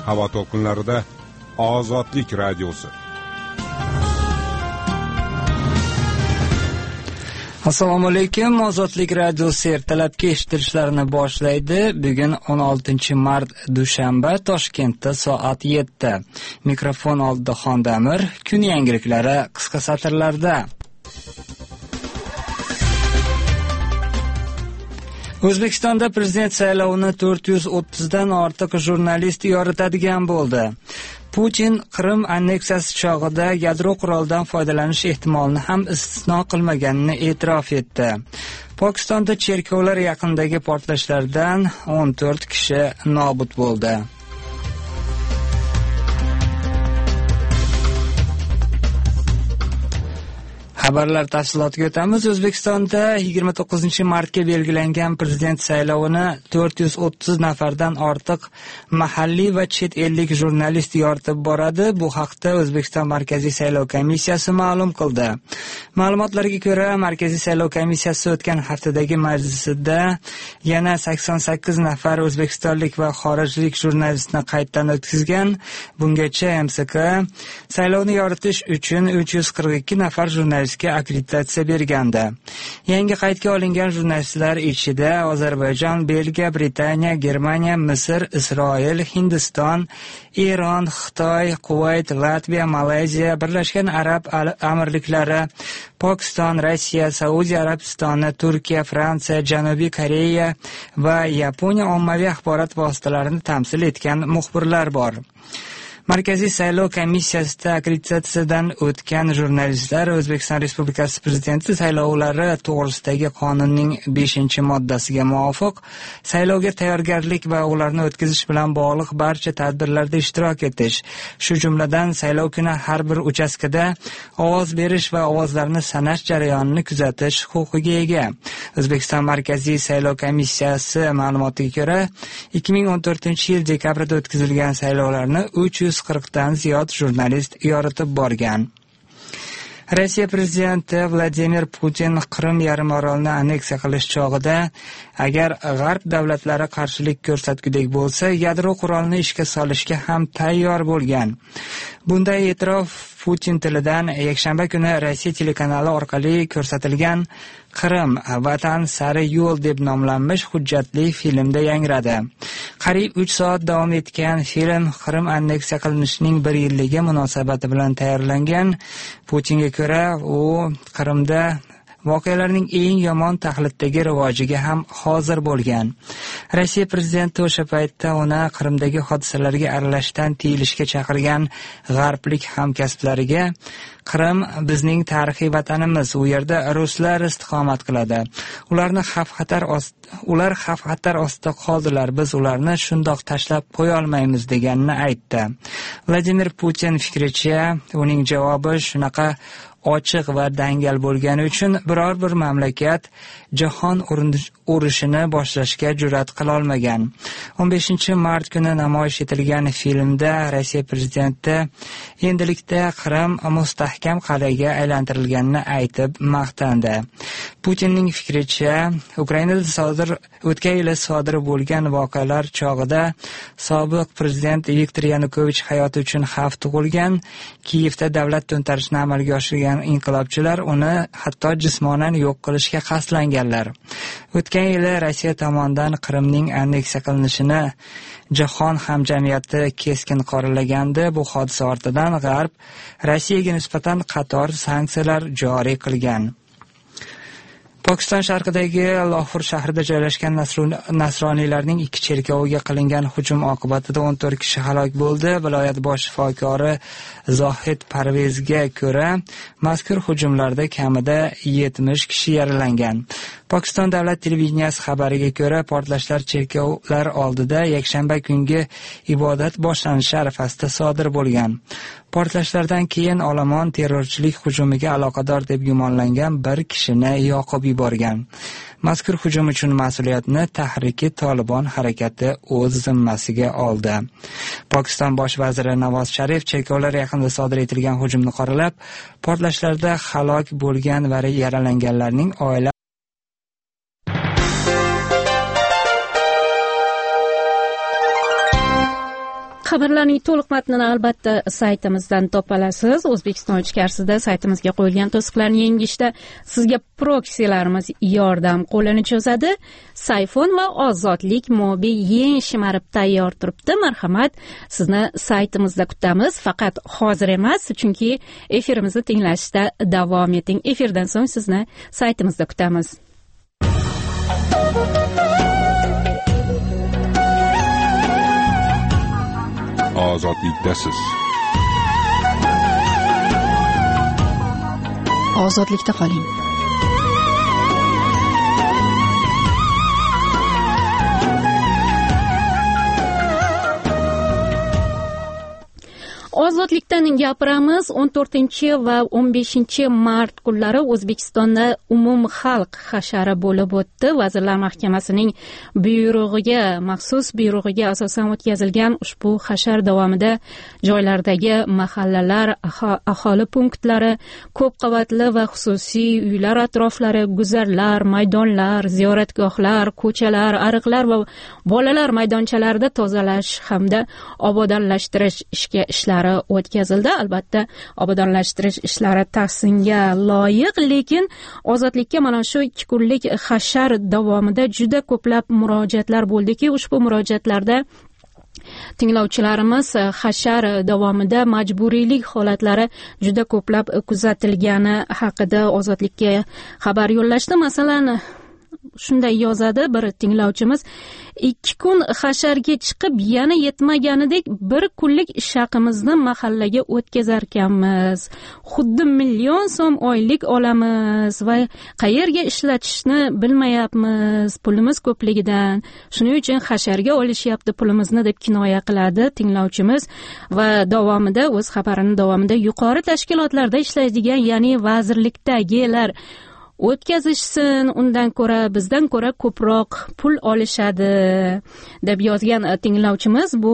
havo to'lqinlarida Ozodlik radiosi. Assalomu alaykum. Ozodlik radiosi ertalabki eshittirishlarini boshlaydi. Bugun 16-mart dushanba, Toshkentda soat 7. Mikrofon oldida Xondamir. Kun yangiliklari qisqa satrlarda. O'zbekistonda prezident saylovini 430 dan ortiq jurnalist yoritadigan bo'ldi. Putin Qrim anneksiyasi chog'ida yadro qurolidan foydalanish ehtimolini ham istisno qilmaganini e'tirof etdi. Pokistonda cherkovlar yaqinidagi portlashlardan 14 kishi nobud bo'ldi. Xabarlar tafsilotiga o'tamiz. O'zbekistonda 29-martga belgilangan prezident saylovini 430 nafardan ortiq mahalliy va chet ellik jurnalist yoritib boradi. Bu haqda O'zbekiston Markaziy saylov komissiyasi ma'lum qildi. Ma'lumotlarga ko'ra, Markaziy saylov komissiyasi o'tgan haftadagi majlisida yana 88 nafar o'zbekistonlik va xorijlik jurnalistni qayddan o'tkazgan. Bungacha MSK saylovni yoritish uchun 342 nafar jurnalist akkreditatsiya bergandi. Yangi qaydga olingan jurnalistlar ichida Ozarbayjon, Belgiya, Britaniya, Germaniya, Misr, Isroil, Hindiston, Eron, Xitoy, Kuvayt, Latviya, Malayziya, Birlashgan Arab Amirliklari, Pokiston, Rossiya, Saudiya Arabistoni, Turkiya, Fransiya, Janubiy Koreya va Yaponiya ommaviy axborot vositalarini tamsil etgan muxbirlar bor. Markaziy saylov komissiyasida akkreditatsiyadan o'tgan jurnalistlar O'zbekiston Respublikasi Prezidenti saylovlari to'g'risidagi qonunning 5-moddasiga muvofiq saylovga tayyorgarlik va ularni o'tkazish bilan bog'liq barcha tadbirlarda ishtirok etish, shu jumladan saylov kuni har bir uchastkada ovoz berish va ovozlarni sanash jarayonini kuzatish huquqiga ega. O'zbekiston Markaziy saylov komissiyasi ma'lumotiga ko'ra, 2014-yil dekabrda o'tkazilgan saylovlarni 340 dan ziyod jurnalist yoritib borgan. Rossiya prezidenti Vladimir Putin Qrim yarimorolini anneksiya qilish chog'ida agar g'arb davlatlari qarshilik ko'rsatgudek bo'lsa, yadro qurolini ishga solishga ham tayyor bo'lgan. Bunday e'tirof Putin tilidan yakshanba kuni Rossiya telekanali orqali ko'rsatilgan Qrim vatan sari yo'l deb nomlanmish hujjatli filmda yangradi. Qariyb 3 soat davom etgan film Qrim anneksiya qilinishining 1 yilligi munosabati bilan tayyorlangan. Putinga ko'ra, u Qrimda voqealarning eng yomon taxliddagi rivojiga ham hozir bo'lgan. Rossiya prezidenti o'sha paytda uni Qrimdagi hodisalarga aralashishdan tiyilishga chaqirgan g'arblik hamkasblariga Qrim bizning tarixiy vatanimiz, u yerda ruslar istiqomat qiladi. Ular xavf-xatar ostida qoldilar. Biz ularni shundoq tashlab qo'ya olmaymiz deganini aytdi. Vladimir Putin fikricha, uning javobi shunaqa ochiq va dangal bo'lgani uchun biror bir mamlakat jahon urushini boshlashga jur'at qila olmagan. 15-mart kuni namoyish etilgan filmda Rossiya prezidenti endilikda Qrim mustahkam qal'aga aylantirilganini aytib maqtandi. Putinning fikricha, Ukrainada o'tgan yili sodir bo'lgan voqealar chog'ida sobiq prezident Viktor Yanukovich hayoti uchun xavf tug'ilgan. Kiyevda davlat to'ntarishini amalga oshirgan inqilobchilar uni hatto jismonan yo'q qilishga qasdlanganlar. O'tgan yili Rossiya tomonidan Qrimning anneksiya qilinishini jahon hamjamiyati keskin qoralagandi. Bu hodisa ortidan G'arb Rossiyaga nisbatan qator sanksiyalar joriy qilgan. Pokiston sharqidagi Lohor shahrida joylashgan nasroniylarning 2 cherkoviga qilingan hujum oqibatida 14 kishi halok bo'ldi. Viloyat bosh shifokori Zohid Parvezga ko'ra, mazkur hujumlarda kamida 70 kishi yaralangan. Pokiston davlat televideniyasi xabariga ko'ra, portlashlar cherkovlar oldida yakshanba kungi ibodat boshlanishi arafasida sodir bo'lgan. Portlashlardan keyin olomon terrorchilik hujumiga aloqador deb gumonlangan bir kishini yoqib yuborgan. Mazkur hujum uchun mas'uliyatni Tahriki Tolibon harakati o'z zimmasiga oldi. Pokiston bosh vaziri Navoz Sharif cherkovlar yaqinida sodir etilgan hujumni qoralab, portlashlarda halok bo'lgan va yaralanganlarning oila Xabarlarning to'liq matnini albatta saytimizdan topa olasiz. O'zbekiston ichkarisida saytimizga qo'yilgan to'siqlarni yengishda sizga proksilarimiz yordam qo'lini cho'zadi. Sayfon va Ozodlik mobil yeng shimarib tayyor turibdi. Marhamat, sizni saytimizda kutamiz. Faqat hozir emas, chunki efirimizni tinglashda davom eting. Efirdan so'ng sizni saytimizda kutamiz. Ozodlikdasiz. Ozodlikda qoling. Ozodlikdan gapiramiz. 14 va 15 mart kunlari O'zbekistonda umumxalq hashari bo'lib o'tdi. Vazirlar Mahkamasining buyrug'iga, maxsus buyrug'iga asosan o'tkazilgan ushbu hashar davomida joylardagi mahallalar, aholi punktlari, ko'p qavatli va xususiy uylar atroflari, guzarlar, maydonlar, ziyoratgohlar, ko'chalar, ariqlar va bolalar maydonchalarida tozalash hamda obodonlashtirish ishlari o'tkazildi. Albatta, obodonlashtirish ishlari tahsinga loyiq, lekin ozodlikka mana shu 2 kunlik hashar davomida juda ko'plab murojaatlar bo'ldiki, ushbu murojaatlarda tinglovchilarimiz hashar davomida majburiylik holatlari juda ko'plab kuzatilgani haqida Ozodlikka xabar yo'llashdi. Masalan, shunday yozadi bir tinglovchimiz: 2 kun hasharga chiqib yana yetmaganidek 1 kunlik shaqimizni mahallaga o'tkazarkanmiz. Xuddi million so'm oylik olamiz va qayerga ishlatishni bilmayapmiz pulimiz ko'pligidan. Shuning uchun hasharga olishyapti pulimizni deb kinoya qiladi tinglovchimiz va davomida o'z xabarini davomida yuqori tashkilotlarda ishlaydigan, ya'ni vazirlikdagilar o'tkazishsin, undan ko'ra bizdan ko'ra ko'proq pul olishadi deb yozgan tinglovchimiz. Bu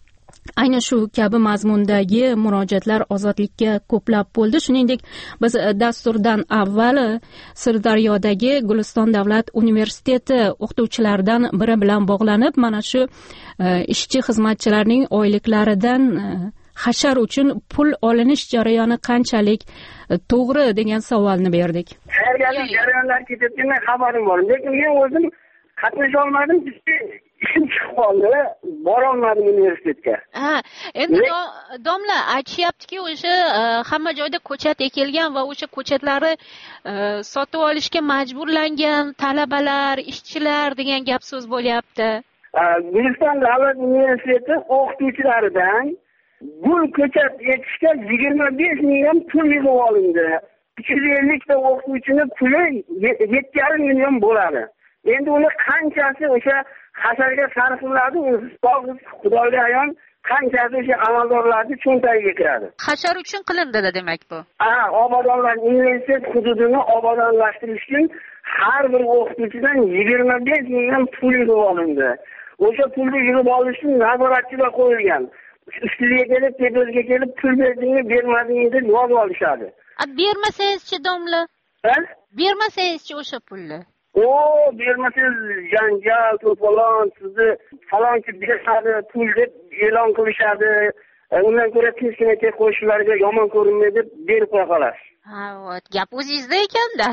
ayni shu kabi mazmundagi murojaatlar Ozodlikka ko'plab bo'ldi. Shuningdek, biz dasturdan avval Sirdaryodagi Guliston davlat universiteti o'qituvchilaridan biri bilan bog'lanib, mana shu ishchi xizmatchilarning oyliklaridan hashar uchun pul olinish jarayoni qanchalik to'g'ri degan savolni berdik. Tayyorgarlik jarayonlari ketayotganidan xabarim bor, lekin men o'zim qatnasha olmadim, ishim chiqib qoldi, bora olmadim universitetga. Endi domla aytishyaptiki, o'sha hamma joyda ko'chat ekilgan va o'sha ko'chatlarni sotib olishga majburlangan talabalar, ishchilar degan gap so'z bo'lyapti. Guliston davlat universiteti o'qituvchilaridan gul ko'chat ekishga 25 mingdan pul yig'ib olindi. 250 ta o'qituvchini puli 7,5 million bo'ladi. Endi uni qanchasi o'sha hasharga sarflanadi, Xudoga ayon, qanchasi o'sha amaldorlarning cho'ntagiga kiradi. Hashar uchun qilindi demak bu. Obodonlash, universitet hududini obodonlashtirish uchun har bir o'qituvchidan 25 mingdan pul yig'ib olindi. O'sha pulni yig'ib olish uchun nazoratchilar qo'yilgan. Ustiga kelib, tepasiga kelib, pul berdingmi, bermadingmi deb yozib olishadi. Bermasangiz-chi domla? Bermasangiz-chi o'sha pulni? Bermasangiz janjal, to'polon, sizni falonchi beradi, pul deb e'lon qilishadi. Undan ko'ra tinchgina qo'shnilarga yomon ko'rinmaydi deb berib qo'ya qolasiz. Gap o'zingizda ekanda.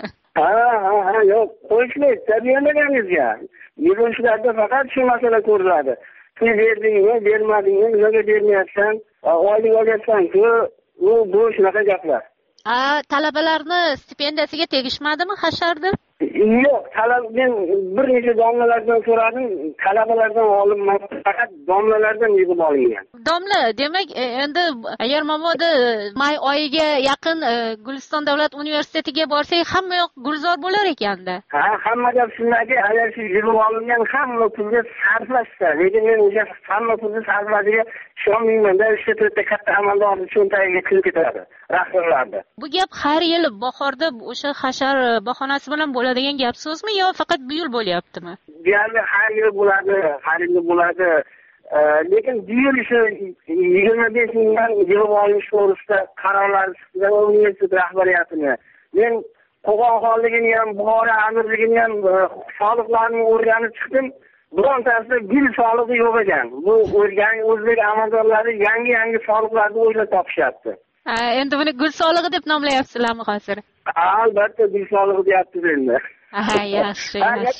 Yo'q, qo'yishmaydi, tabiiyligingizga. Yig'ilishlarda faqat shu masala ko'riladi. Pul berdingmi, bermadingmi, nimaga bermayapsan? Oylik olyapsan-ku, bu shunaqa gaplar. Talabalarni stipendiyasiga tegishmadimi hasharda? Yo'q, men bir necha domlalardan so'radim, talabalardan olinmadi, faqat domlalardan yig'ib olingan. Domla, demak, endi agar mabodo may oyiga yaqin Guliston davlat universitetiga borsak, hamma yoq gulzor bo'lar ekanda. Hamma gap shundaki, agar shu yig'ib olingan hamma pulga sarflashsa, lekin men o'sha hamma pulni sarflashiga ishonmayman-da, o'sha to'rtta katta amaldorni cho'ntagiga kirib ketadi, rahbarlarda. Bu gap har yil bahorda o'sha hashar bahonasi bilan bo'ladigan gap so'zmi yo faqat bu yil bo'lyaptimi? Deyarli har yil bo'ladi. Lekin bu yil shu 25 mingdan yig'ib olish to'g'risida qarorlar chiqdi universitet rahbariyatini. Men Qo'qon xonligini ham, Buxoro amirligini ham soliqlarni o'rganib chiqdim. birontasida gul solig'i yo'q ekan. Bu o'zbek amaldorlari yangi soliqlarni o'ylab topishyapti. Endi buni gul solig'i deb nomlayapsizlarmi hozir? Albatta gul solig'i deyapsiz endi. Yaxshi.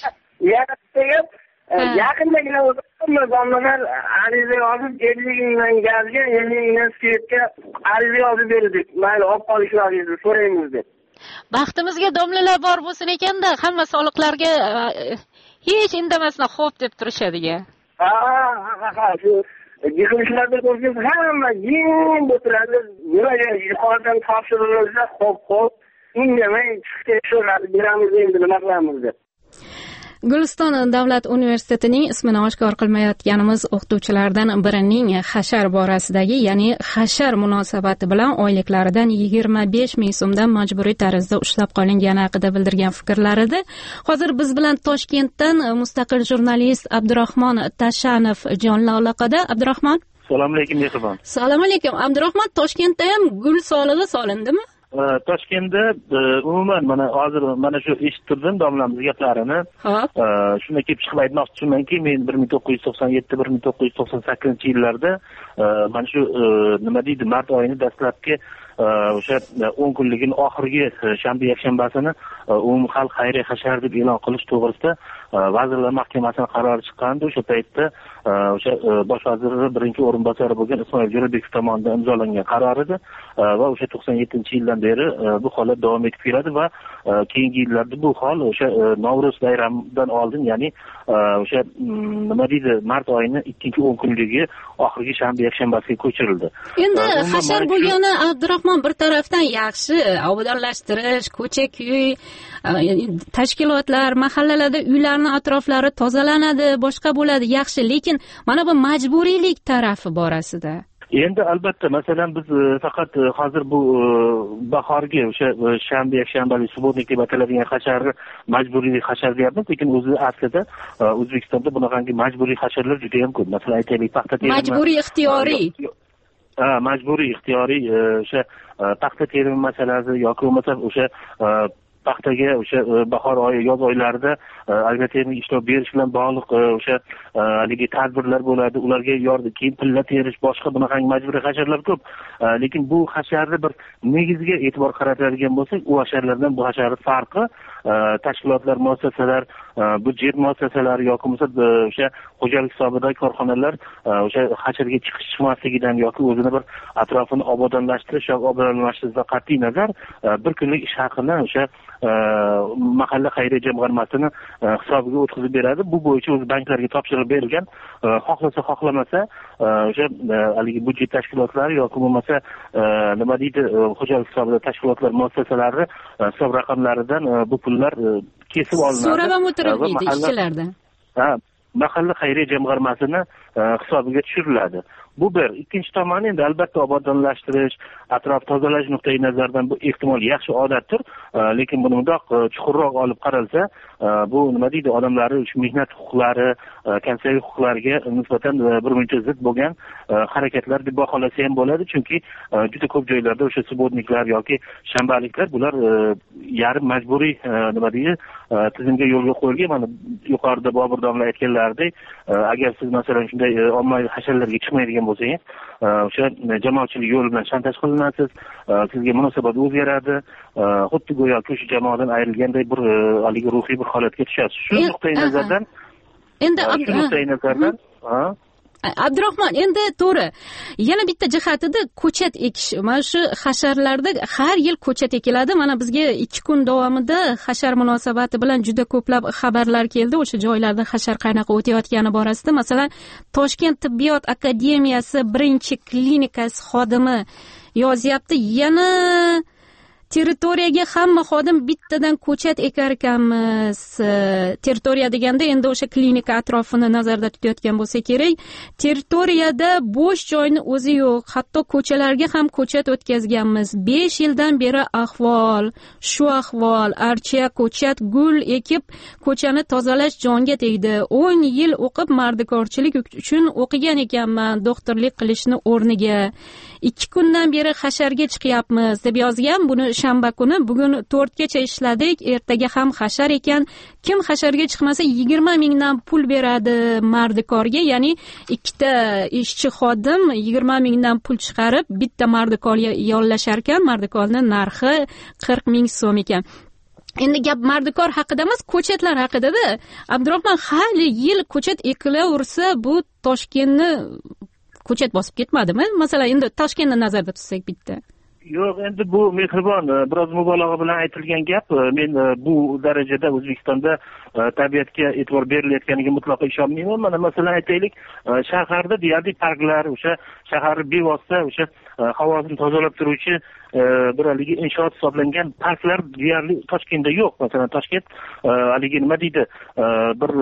Yaqindagina domlalar ariza yozib 50 mingdan gazga 50 mingdan svetga ariza yozib berdik. Mayli olib qolishlaringizni so'raymiz deb. Baxtimizga domlalar bor bo'lsin ekanda, hamma soliqlarga hech indamasdan xo'p deb turishadiga. Shu yig'ilishlarda ko'rsangiz hamma jim o'tiradi. Nimaga yuqoridan topshirilsa xo'p indamay chiqib beramiz endi nima qilamiz deb. Guliston davlat universitetining ismini oshkor qilmayotganimiz o'qituvchilardan birining hashar borasidagi, ya'ni hashar munosabati bilan oyliklaridan 25 ming so'mdan majburiy tarzda ushlab qolingani haqida bildirgan fikrlarida. Hozir biz bilan Toshkentdan mustaqil jurnalist Abdurahmon Tashanov jonli aloqada. Abdurahmon. Assalomu alaykum mehribon. Assalomu alaykum. Abdurahmon, Toshkentda ham gul solig'i solindimi? Toshkentda umuman hozir shu eshittirdim domlamiz gaplarini. Shunday kelib chiqib aytmoqchimanki, men 1997-1998-yillarda mana shu nima deydi, mart oyini dastlabki o'sha 10 kunligini oxirgi shanba yakshanbasini umumxalq xayriya hashar deb e'lon qilish to'g'risida Vazirlar Mahkamasining qarori chiqqandi. O'sha paytda o'sha bosh vaziri birinchi o'rinbosari bo'lgan Ismoil Jo'rabekov tomonidan imzolangan qaror edi va o'sha 97-yildan beri bu holat davom etib keladi va keyingi yillarda bu hol o'sha Navro'z bayramidan oldin, ya'ni o'sha nima deydi, mart oyining 2-10 kunligi oxirgi shanba yakshanbasiga ko'chirildi. Endi hashar bo'lgani Abdurahmon bir tarafdan yaxshi, obodonlashtirish, ko'cha-ko'y, tashkilotlar, mahallalarda uylarning atroflari tozalanadi, boshqa bo'ladi, yaxshi, lekin mana bu majburiylik tarafi borasida. Endi albatta, masalan biz faqat hozir bu bahorgi o'sha shanba yakshanbalik subotnik deb ataladigan hasharni majburiy hashar deyapmiz, lekin o'zi aslida O'zbekistonda bunaqangi majburiy hasharlar juda ham ko'p. Masalan, aytaylik, paxta terimi. Majburiy ixtiyoriy. Majburiy ixtiyoriy o'sha paxta terimi masalasi yoki bo'lmasa o'sha paxtaga o'sha bahor oyi, yoz oylarida agrotermik ishlov berish bilan bog'liq o'sha haligi tadbirlar bo'ladi, ularga yordam, keyin pilla terish, boshqa bunaqangi majburiy hasharlar ko'p. Lekin bu hasharni bir negizga e'tibor qaratadigan bo'lsak, u hasharlardan bu hasharning farqi tashkilotlar, muassasalar, budjet muassasalari yoki bo'lmasa o'sha xo'jalik hisobidagi korxonalar o'sha hasharga chiqmasligidan yoki o'zini bir atrofini obodonlashtirish yoki obodonlashtirishdan qat'iy nazar bir kunlik ish haqini o'sha mahalla xayriya jamg'armasini hisobiga o'tkazib beradi. Bu bo'yicha o'z banklarga topshiriq berilgan. Xohlasa xohlamasa o'sha haligi budjet tashkilotlari yoki bo'lmasa nima deydi, xo'jalik hisobida tashkilotlar, muassasalari hisob raqamlaridan bu pullar kesib olinadi. So'rab ham o'tirilmaydi ishchilardan. Mahalla xayriya jamg'armasini hisobiga tushiriladi. Bu bir. Ikkinchi tomoni, endi albatta obodonlashtirish, atrof tozalash nuqtai nazaridan bu ehtimol yaxshi odatdir, lekin buni bundoq chuqurroq olib qaralsa, bu nima deydi, odamlarning mehnat huquqlari, kamchilik huquqlariga nisbatan birmuncha zid bo'lgan harakatlar deb baholasa ham bo'ladi, chunki juda ko'p joylarda o'sha subotniklar yoki shanbaliklar bular yarim majburiy nima deydi, tizimga yo'lga qo'yilgan. Mana yuqorida Bobur domla aytganlaridek, agar siz masalan shunday ommaviy hasharlarga chiqmaydigan bo'lsangiz, o'sha jamoatchilik yo'li bilan shantaj qilinasiz, sizga munosabat o'zgaradi, xuddi go'yoki o'sha jamoadan ayrilganday bir haligi ruhiy bir holatga tushasiz. Shu nuqtai nazardan Abdurahmon, endi to'g'ri, yana bitta jihatida ko'chat ekish. Mana shu hasharlarda har yil ko'chat ekiladi. Mana bizga 2 kun davomida hashar munosabati bilan juda ko'plab xabarlar keldi o'sha joylarda hashar qanaqa o'tayotgani borasida. Masalan, Toshkent tibbiyot akademiyasi birinchi klinikasi xodimi yozyapti, yana territoriyaga hamma xodim bittadan ko'chat ekar ekanmiz. Territoriya deganda endi o'sha klinika atrofini nazarda tutayotgan bo'lsa kerak. Territoriyada bo'sh joyni o'zi yo'q. Hatto ko'chalarga ham ko'chat o'tkazganmiz. 5 yildan beri ahvol shu ahvol. Archa ko'chat, gul ekib ko'chani tozalash jonga tegdi. 10 yil o'qib mardikorchilik uchun o'qigan ekanman, doktorlik qilishni o'rniga. 2 kundan beri hasharga chiqyapmiz deb yozgan. Buni shanba kuni, bugun 4 gacha ishladik, ertaga ham hashar ekan. Kim hasharga chiqmasa 20 mingdan pul beradi mardikorga, ya'ni ikkita ishchi xodim 20 mingdan pul chiqarib bitta mardikorga yollashar ekan. Mardikorning narxi 40 ming so'm ekan. Endi gap mardikor haqida emas, ko'chatlar haqida-da. Abdurahmon, har yil ko'chat ekilaversa, bu Toshkentni ko'chat bosib ketmadimi? Masalan, endi Toshkentni nazarda tutsak bitta. Yo'q, endi bu mehribon, biroz mubolag'a bilan aytilgan gap. Men bu darajada O'zbekistonda tabiatga e'tibor berilayotganiga mutlaqo ishonmayman. Mana masalan aytaylik, shaharda deyarli parklar, o'sha shaharni bevosita o'sha havosini tozalab turuvchi bir haligi inshoot hisoblangan parklar deyarli Toshkentda yo'q. Masalan, Toshkent haligi nima deydi, bir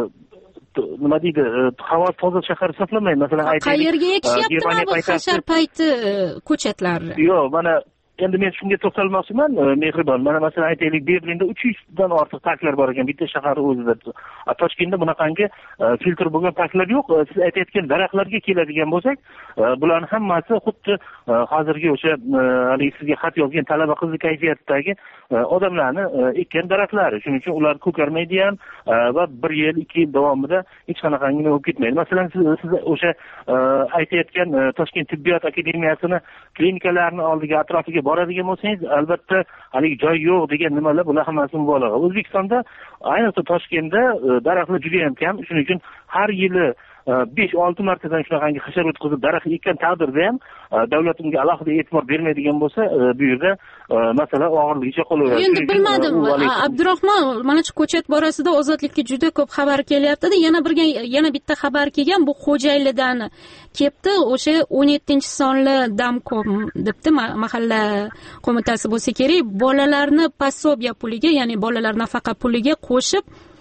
nima deydi, havo toza shahar hisoblanmaydi. Masalan aytaylik, qayerga ekishyaptimi bu hashar payti ko'chatlarni? Yo'q, mana endi men shunga to'xtalmoqchiman, mehribon. Mana masalan aytaylik, Berlinda 300 dan ortiq parklar bor ekan bitta shahar o'zida. Toshkentda bunaqangi filtr bo'lgan parklar yo'q. Siz aytayotgan daraxtlarga keladigan bo'lsak, bularning hammasi xuddi hozirgi o'sha haligi sizga xat yozgan talaba qizni kayfiyatidagi odamlarni ekkan daraxtlari. Shuning uchun ular ko'karmaydi ham va 1 yil, 2 yil davomida hech qanaqangi nima bo'lib ketmaydi. Masalan, siz o'sha aytayotgan Toshkent tibbiyot akademiyasini klinikalarning oldiga, atrofiga boradigan bo'lsangiz, albatta haligi joy yo'q degan nimalar, bular hammasi mubolag'a. O'zbekistonda, ayniqsa Toshkentda daraxtlar juda ham kam. Shuning uchun har yili 5-6 martadan shunaqangi hashar o'tkazib daraxt ekkan taqdirda ham davlat unga alohida e'tibor bermaydigan bo'lsa, bu yerda masala og'irligicha qolaveradi. Endi bilmadim, Abdurahmon, mana shu ko'chat borasida Ozodlikka juda ko'p xabar kelyapti-da. Yana bitta xabar kelgan, bu Xo'jaylidan kelibdi. O'sha 17-sonli damkom debdi, mahalla qo'mitasi bo'lsa kerak, bolalarni pasobiya puliga, ya'ni bolalar nafaqa puliga qo'shib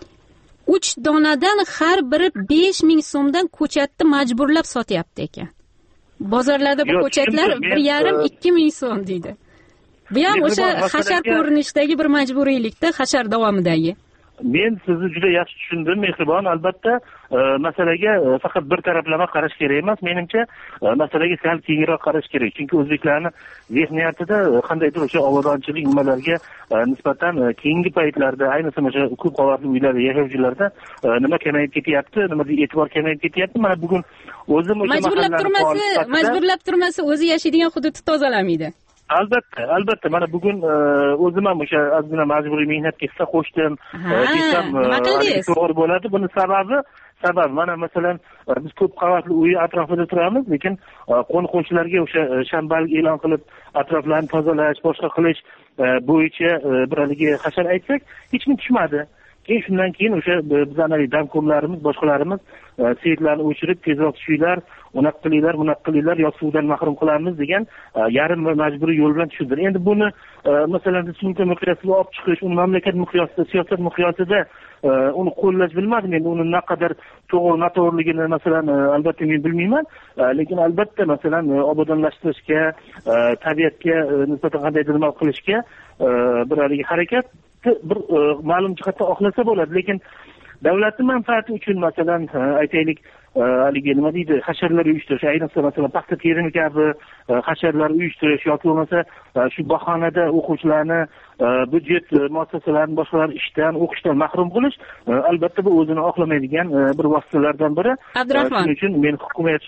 3 donadan har biri 5 ming so'mdan ko'chatni majburlab sotyapti ekan. Bozorlarda bu ko'chatlar 1,5-2 ming so'm deydi. Bu ham o'sha hashar ko'rinishdagi bir majburiylikda, hashar davomidagi. Men sizni juda yaxshi tushundim, mehribon. Albatta, masalaga faqat bir taraflama qarash kerak emas. Menimcha, masalaga sal kengroq qarash kerak. Chunki o'zbeklarning zehniyatida qandaydir o'sha obodonchilik nimalarga nisbatan keyingi paytlarda, ayniqsa o'sha ko'p qavatli uylarda yashovchilarda nima kamayib ketyapti, nima e'tibor kamayib ketyapti. Mana bugun o'zim o'sha majburlab turmasa o'zi yashaydigan hududni tozalamaydi. Albatta, mana bugun o'zim ham o'sha ozgina majburiy mehnatga hissa qo'shdim. Desam, to'g'ri bo'ladi. Buni sababi mana masalan biz ko'p qavatli uy atrofida turamiz, lekin qo'ni-qo'shnilarga o'sha shanbalik e'lon qilib atroflarni tozalash, boshqa qilish bo'yicha bir haligi hashar aytsak, hech kim tushmadi. Shundan keyin o'sha bizning damkomlarimiz, boshqalarimiz seyitlarni o'chirib, tezroq tushinglar, unaqa qilinglar, yoki suvdan mahrum qilamiz degan yarim majburiy yo'l bilan tushundir. Endi buni masalan respublika miqyosida olib chiqish, uni mamlakat miqyosida, siyosat miqyosida uni qo'llash bilmadim. Endi uni naqadar to'g'ri-noto'g'riligini masalan albatta men bilmayman, lekin albatta masalan obodonlashtirishga, tabiatga nisbatan qandaydir nima qilishga bir haligi harakat bir ma'lum jihatda oqlasa bo'ladi, lekin davlatning manfaati uchun masalan aytaylik haligi nima deydi, hasharlar uyushtirish, ayniqsa masalan paxta terimi kabi hasharlar uyushtirish yoki bo'lmasa shu bahonada o'quvchilarni, byudjet muassasalarini, boshqalar ishdan, o'qishdan mahrum qilish albatta bu o'zini oqlamaydigan bir vositalardan biri. Abdurahmon, shuning uchun men hukumat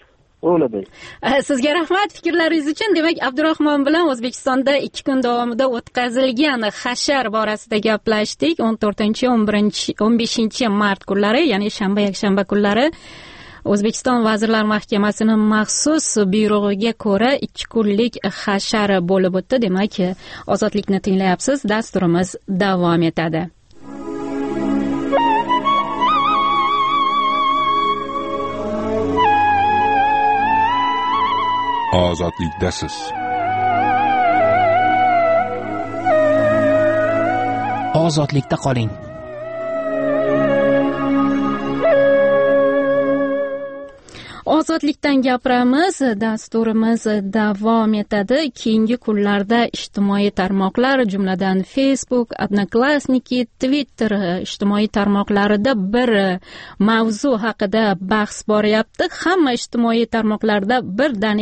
sizga rahmat fikrlaringiz uchun. Demak, Abdurahmon bilan O'zbekistonda 2 kun davomida o'tkazilgan hashar borasida gaplashdik. 14-15 mart kunlari, ya'ni shanba, yakshanba kunlari O'zbekiston Vazirlar Mahkamasining maxsus buyrug'iga ko'ra 2 kunlik hashar bo'lib o'tdi. Demak, Ozodlikni tinglayapsiz. Dasturimiz davom etadi. Ozodlikdasiz. Ozodlikda qoling. Ozodlikdan gapiramiz. Dasturimiz davom etadi. Keyingi kunlarda ijtimoiy tarmoqlar, jumladan Facebook, Odnoklassniki, Twitter ijtimoiy tarmoqlarida bir mavzu haqida bahs boryapti. Hamma ijtimoiy tarmoqlarda birdaniga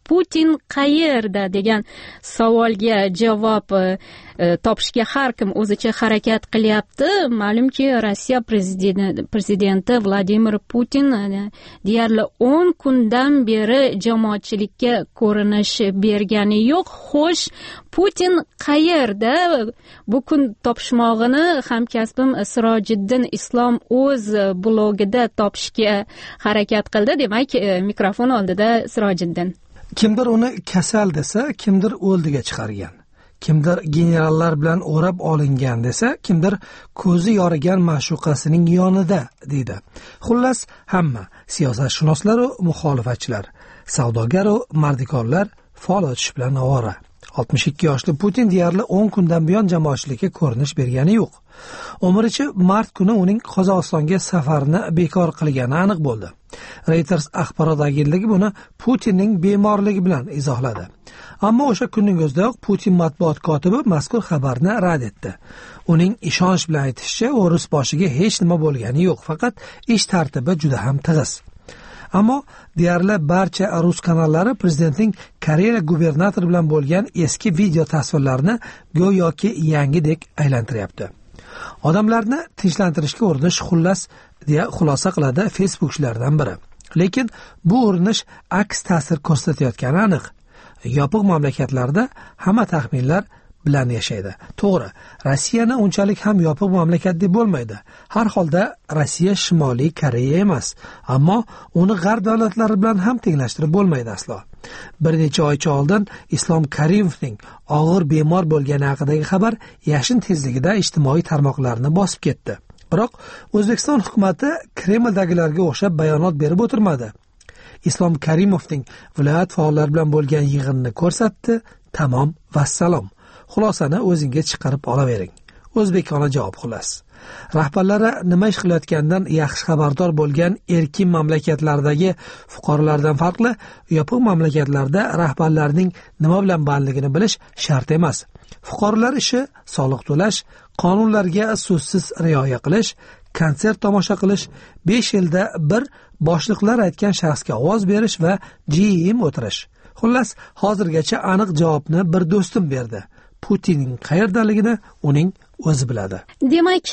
Putin qayerda degan savolga javob topishga har kim o'zicha harakat qilyapti. Ma'lumki, Rossiya prezidenti Vladimir Putin deyarli 10 kundan beri jamoatchilikka ko'rinish bergani yo'q. Xo'sh, Putin qayerda? Bu kun topishmog'ini hamkasbim Sirojiddin Islom o'z blogida topishga harakat qildi. Demak, mikrofon oldida Sirojiddin. Kimdir uni kasal desa, kimdir o'ldiga chiqargan. Kimdir generallar bilan o'rab olingan desa, kimdir ko'zi yorigan ma'shuqasining yonida deydi. Xullas, hamma siyosatshunoslar va muxolifatchilar, savdogar va mardikorlar faol o'tish bilan ovora. 62 yoshli Putin deyarli 10 kundan buyon jamoatchilikka ko'rinish bergani yo'q. Umrichi mart kuni uning Qozog'istonga safarini bekor qilgani aniq bo'ldi. Reuters axborot agentligi buni Putinning bemorligi bilan izohladi. Ammo o'sha kunning o'zidayoq Putin matbuot kotibi mazkur xabarni rad etdi. Uning ishonch bilan aytishicha, o'ris boshiga hech nima bo'lgani yo'q, faqat ish tartibi juda ham tig'iz. Ammo deyarli barcha rus kanallari prezidentning Koreya gubernatori bilan bo'lgan eski video tasvirlarini go'yoki yangidek aylantiryapti. Odamlarni tinchlantirishga urinish xullas deya xulosa qiladi Facebookchilardan biri. Lekin bu urinish aks ta'sir ko'rsatayotgani aniq. Yopiq mamlakatlarda hamma taxminlar bilan yashaydi. To'g'ri, Rossiyani unchalik ham yopiq mamlakat deb bo'lmaydi. Har holda Rossiya Shimoliy Koreya emas, ammo uni g'arb davlatlari bilan ham tenglashtirib bo'lmaydi aslo. Bir necha oycha oldin Islom Karimovning og'ir bemor bo'lgani haqidagi xabar yashin tezligida ijtimoiy tarmoqlarni bosib ketdi. Biroq O'zbekiston hukumatı Kremldagilarga o'xshab bayonot berib o'tirmadi. Islom Karimovning viloyat faollari bilan bo'lgan yig'inini ko'rsatdi. Tamom, vassalom. Xulosani o'zingiz chiqarib olavering. O'zbekona javob xullas. Rahbarlari nima ish qilayotganidan yaxshi xabardor bo'lgan erkin mamlakatlardagi fuqarolardan farqli, yopiq mamlakatlarda rahbarlarning nima bilan bandligini bilish shart emas. Fuqarolar ishi soliq to'lash, qonunlarga so'zsiz rioya qilish, konsert tomosha qilish, 5 yilda bir boshliqlar aytgan shaxsga ovoz berish va jim o'tirish. Xullas, hozirgacha aniq javobni bir do'stim berdi. Putinning qayerdaligini uning o'zi biladi. Demak,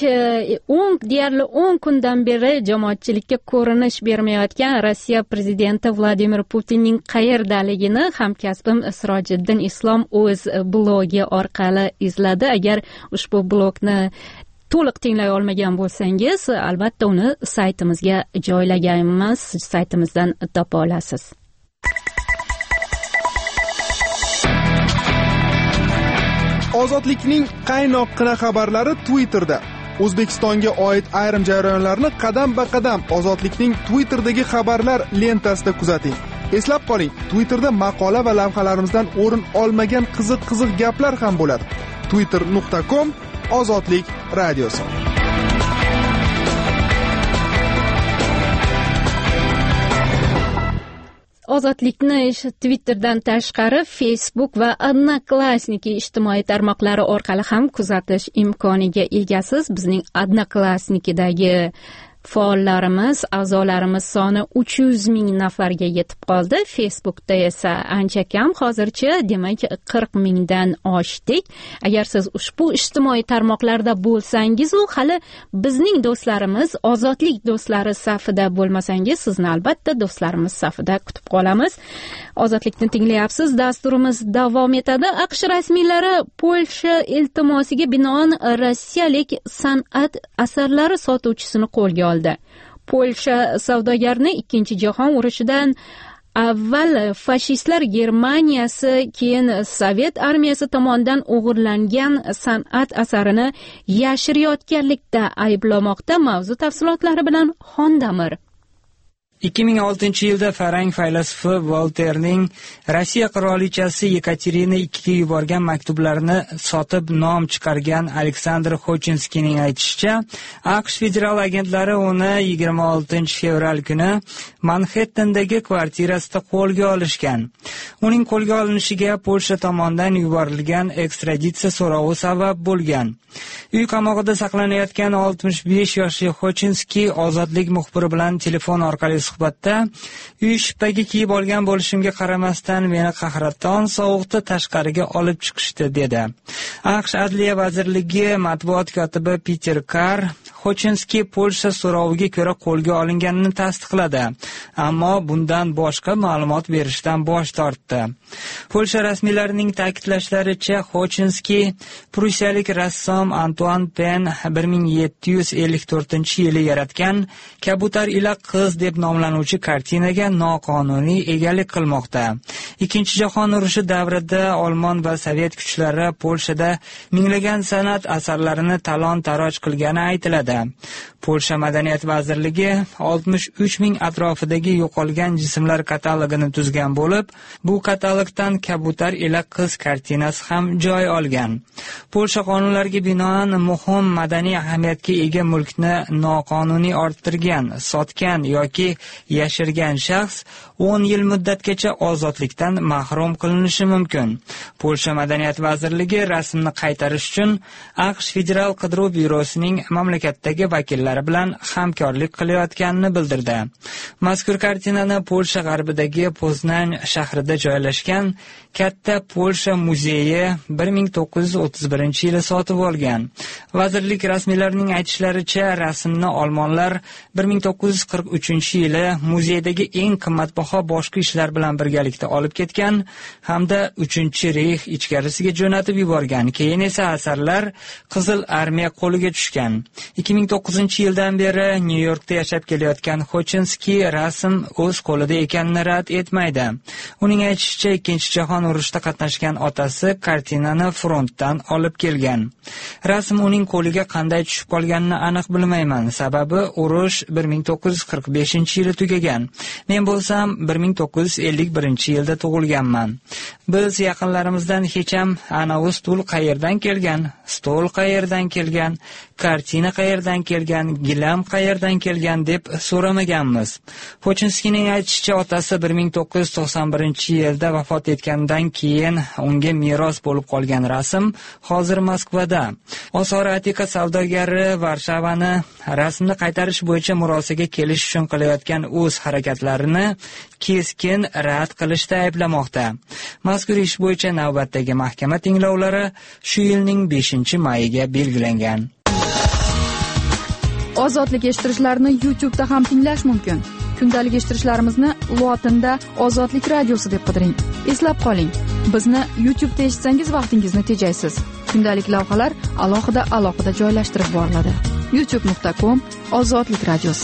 deyarli 10 kundan beri jamoatchilikka ko'rinish bermayotgan Rossiya prezidenti Vladimir Putinning qayerdaligini hamkasbim Sirojiddin Islom o'z blogi orqali izladi. Agar ushbu blogni to'liq tinglay olmagan bo'lsangiz, albatta uni saytimizga joylaganmiz, saytimizdan topa olasiz. Ozodlikning qaynoqqina xabarlari Twitterda. O'zbekistonga oid ayrim jarayonlarni qadam-ba-qadam Ozodlikning Twitterdagi xabarlar lentasida kuzating. Eslab qoling, Twitterda maqola va lavhalarimizdan o'rin olmagan qiziq gaplar ham bo'ladi. twitter.com Ozodlik radiosi. Ozodlikni Twitterdan tashqari Facebook va Odnoklassniki ijtimoiy tarmoqlari orqali ham kuzatish imkoniga egasiz. Bizning Odnoklassnikidagi faollarimiz, a'zolarimiz soni 300 ming nafarga yetib qoldi. Facebookda esa ancha kam, hozircha demak 40 mingdan oshdik. Agar siz ushbu ijtimoiy tarmoqlarda bo'lsangiz, u hali bizning do'stlarimiz, ozodlik do'stlari safida bo'lmasangiz, sizni albatta do'stlarimiz safida kutib qolamiz. Ozodlikni tinglayapsiz. Dasturimiz davom etadi. AQSh rasmiylari Polsha iltimosiga binoan rossiyalik san'at asarlari sotuvchisini qo'lga oldi. Polsha savdogarni 2 jahon urushidan avval fashistlar Germaniyasi, keyin Sovet armiyasi tomonidan o'g'irlangan san'at asarini yashirayotganlikda ayblamoqda. Mavzu tafsilotlari bilan Xondamir. 2006-yilda farang faylasufi Volterning Rossiya qirolichasi Yekaterina IIga yuborgan maktublarini sotib nom chiqargan Aleksandr Xochinskiyning aytishicha, AQSh federal agentlari uni 26 fevral kuni Manhattandagi kvartirasida qo'lga olishgan. Uning qo'lga olinishiga Polsha tomonidan yuborilgan ekstraditsiya so'rovi sabab bo'lgan. Uy qamog'ida saqlanayotgan 65 yoshli Xochinskiy Ozodlik muxbiri bilan telefon orqali suhbatda uy shippaga kiyib olgan bo'lishimga qaramasdan meni qahraton sovuqda tashqariga olib chiqishdi, dedi. AQSh Adliya vazirligi matbuot kotibi Peter Carr Xochinski Polsha so'roviga ko'ra qo'lga olinganini tasdiqladi, ammo bundan boshqa ma'lumot berishdan bosh tortdi. Polsha rasmiylarining ta'kidlashlaricha, Xochinski prusiyalik rassom Antoine Pen 1754-yili yaratgan Kabutar ila qiz deb nomlanuvchi kartinaga noqonuniy egalik qilmoqda. Ikkinchi jahon urushi davrida Olmon va Sovet kuchlari Polshada minglagan san'at asarlarini talon-taroj qilgani aytiladi. Polsha madaniyat vazirligi 63 ming atrofidagi yo'qolgan jismlar katalogini tuzgan bo'lib, bu katalogdan Kabutar ila qiz kartinasi ham joy olgan. Polsha qonunlariga binoan muhim madaniy ahamiyatga ega mulkni noqonuniy orttirgan, sotgan yoki yashirgan shaxs 10 yil muddatgacha ozodlikdan mahrum qilinishi mumkin. Polsha madaniyat vazirligi rasmni qaytarish uchun AQSh Federal qidiruv byurosining mamlakatdagi vakillari bilan hamkorlik qilayotganini bildirdi. Mazkur kartinani Polsha g'arbidagi Poznan shahrida joylashgan Katta Polsha muzeyi 1931-yili sotib olgan. Vazirlik rasmiylarining aytishlaricha, rasmni olmonlar 1943-yili muzeydagi eng qimmatbaho boshqa ishlar bilan birgalikda olib ketgan hamda 3-Reyx ichkarisiga jo'natib yuborgan. Keyin esa asarlar Qizil armiya qo'liga tushgan. 2009-yildan beri Nyu-Yorkda yashab kelayotgan Xochinski rasm o'z qo'lida ekanini rad etmaydi. Uning aytishicha, Ikkinchi jahon urushida qatnashgan otasi kartinani frontdan olib kelgan. Rasm uning qo'liga qanday tushib qolganini aniq bilmayman. Sababi urush 1945-yili tugagan. Men bo'lsam 1951-yilda tug'ilganman. Biz yaqinlarimizdan hech ham ana u stul qayerdan kelgan, stol qayerdan kelgan, kartina qayerdan kelgan, gilam qayerdan kelgan deb so'ramaganmiz. Xochinskining aytishicha, otasi 1991-yilda vafot etgandan keyin unga meros bo'lib qolgan rasm hozir Moskvada. Osori Atika savdogari Varshavani rasmni qaytarish bo'yicha murosaga kelish uchun qilayotgan o'z harakatlarini keskin rad qilishda ayblamoqda. Mazkur ish bo'yicha navbatdagi mahkama tinglovlari shu yilning 5-mayiga belgilangan. Ozodlik eshittirishlarni YouTube'da ham tinglash mumkin. Kundalik eshittirishlarimizni lotinda Ozodlik radiosi deb qidiring. Eslab qoling, bizni YouTube'da eshitsangiz vaqtingizni tejaysiz. Kundalik lavhalar alohida joylashtirib boriladi. youtube.com/Ozodlik radiosi.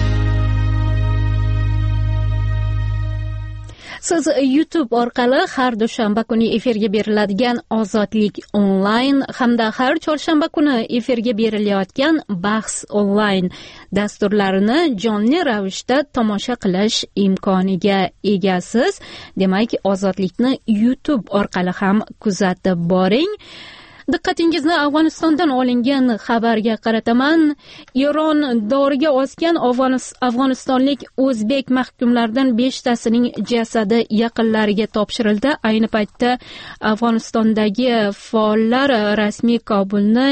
Siz YouTube orqali har dushanba kuni efirga beriladigan Ozodlik onlayn hamda har chorshanba kuni efirga berilayotgan Bahs onlayn dasturlarini jonli ravishda tomosha qilish imkoniga egasiz. Demak, Ozodlikni YouTube orqali ham kuzatib boring. Diqqatingizni Afg'onistondan olingan xabarga qarataman. Eron doriga osgan afg'onistonlik o'zbek mahkumlardan 5tasining jasadi yaqinlariga topshirildi. Ayni paytda Afg'onistondagi faollar rasmiy Kobulni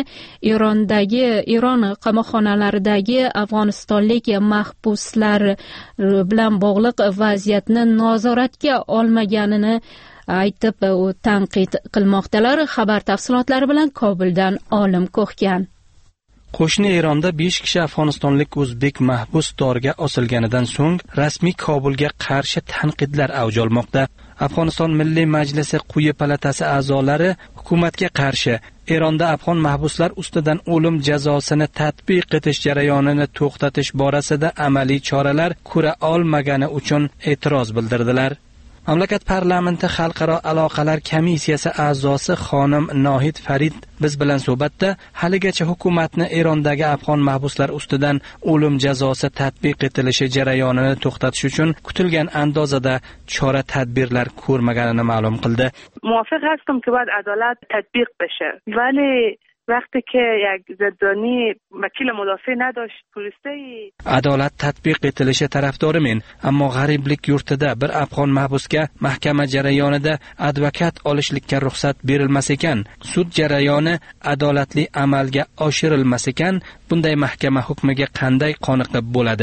Eron qamoqxonalaridagi afg'onistonlik mahbuslar bilan bog'liq vaziyatni nazoratga olmaganini aytib tanqid qilmoqdalar. Xabar tafsilotlari bilan Kobuldan Olim Ko'hgan. Qo'shni Eronda 5 kishi afg'onistonlik o'zbek mahbus doriga osilganidan so'ng rasmiy Kobulga qarshi tanqidlar avj olmoqda. Afg'oniston Milliy Majlisi quyi palatasi a'zolari hukumatga qarshi Eronda afg'on mahbuslar ustidan o'lim jazosini tatbiq etish jarayonini to'xtatish borasida amaliy choralar ko'ra olmagani uchun e'tiroz bildirdilar. Mamlakat parlamenti xalqaro aloqalar komissiyasi a'zosi xonim Nohid Farid biz bilan suhbatda haligacha hukumatni Erondagi afg'on mahbuslar ustidan o'lim jazosi tatbiq etilishi jarayonini to'xtatish uchun kutilgan andozada chora tadbirlar ko'rmaganini ma'lum qildi. موافق هستم که باید عدالت تطبیق بشه، ولی وقتی که یک زندانی وکیل مدافع نداشت پلیسی adolat tatbiq etilishi tarafdoriman, ammo g'ariblik yurtida bir afg'on mahbusga mahkama jarayonida advokat olishlikka ruxsat berilmas ekan, sud jarayoni adolatli amalga oshirilmas ekan, bunday mahkama hukmiga qanday qoniqib bo'ladi?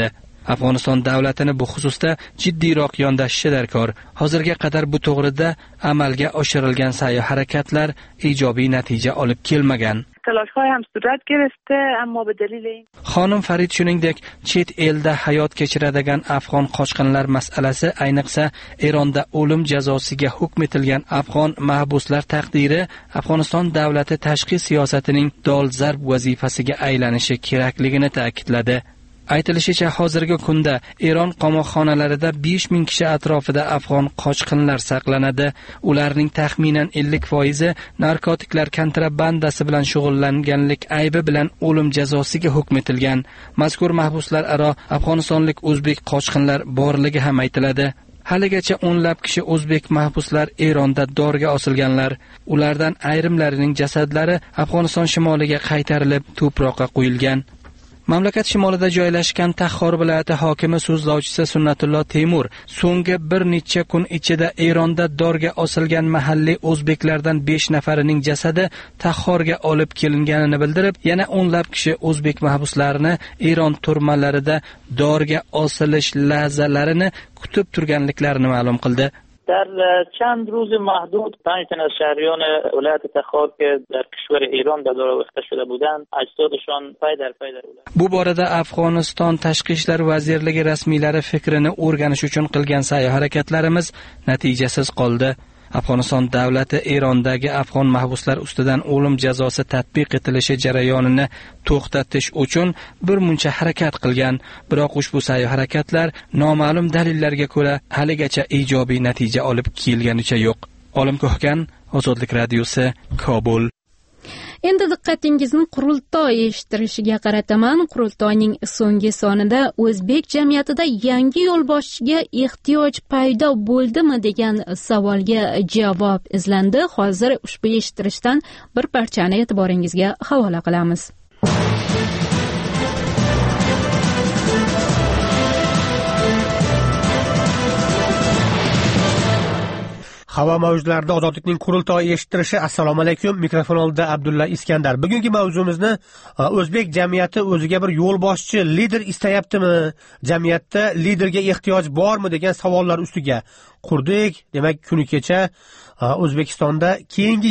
Afg'oniston davlatini bu xususda jiddiyroq yondashishi darkor. Hozirga qadar bu to'g'rida amalga oshirilgan sa'y-harakatlar ijobiy natija olib kelmagan. تلاش‌های هم صورت گرفته اما به دلیل این Xonim Farid shuningdek, chet elda hayot kechiradigan afg'on qochqinlar masalasi, ayniqsa Eronda o'lim jazosiga hukm etilgan afg'on mahbuslar taqdiri Afg'oniston davlati tashqi siyosatining dolzarb vazifasiga aylanishi kerakligini ta'kidladi. Aytilishicha, hozirgi kunda Eron qamoqxonalarida 5000 kishi atrofida afg'on qochqinlar saqlanadi. Ularning taxminan 50% narkotiklar kontrabandasi bilan shug'ullanganlik aybi bilan o'lim jazosiga hukm etilgan. Mazkur mahbuslar aro afg'onistonlik o'zbek qochqinlar borligi ham aytiladi. Haligacha o'nlab kishi o'zbek mahbuslar Eronda dorga osilganlar. Ulardan ayrimlarining jasadlari Afg'oniston shimoliga qaytarilib, to'proqqa qo'yilgan. Mamlakat shimolida joylashgan Taxor viloyati hokimi so'zlovchisi Sunnatullo Temur so'nggi bir necha kun ichida Eronda dorga osilgan mahalliy o'zbeklardan 5 nafarining jasadi Taxorga olib kelinganini bildirib, yana o'nlab kishi o'zbek mahbuslarini Eron turmalarida dorga osilish lahzalarini kutib turganliklarini ma'lum qildi. در چند روز محدود 5 تن از شهریان ولایت تخار که در کشور ایران به دور آویخته شده بودند اجسادشان پای در پای در Bu borada Afg'oniston Tashqi ishlar vazirligi rasmiylari fikrini o'rganish uchun qilgan sa'y-harakatlarimiz natijasiz qoldi. Afg'oniston davlati Erondagi afg'on mahbuslar ustidan o'lim jazosi tatbiq etilishi jarayonini to'xtatish uchun bir muncha harakat qilgan, biroq ushbu sa'y-harakatlar noma'lum dalillarga ko'ra haligacha ijobiy natija olib kelganicha yo'q. Olim Ko'hkan, Ozodlik radiosi, Kobul. Endi diqqatingizni qurultoy eshittirishiga qarataman. Qurultoyning so'nggi sonida o'zbek jamiyatida yangi yo'lboshchiga ehtiyoj paydo bo'ldimi degan savolga javob izlandi. Hozir ushbu eshittirishdan bir parchani e'tiboringizga havola qilamiz. Havo mavjlarida ozodlikning qurultoyi eshittirishi. Assalomu alaykum. Mikrofon oldida Abdulla Iskandar. Bugungi mavzumizni o'zbek jamiyati o'ziga bir yo'lboshchi, lider istayaptimi? Jamiyatda liderga ehtiyoj bormi degan savollar ustiga qurdik. Demak, kuni kecha O'zbekistonda keyingi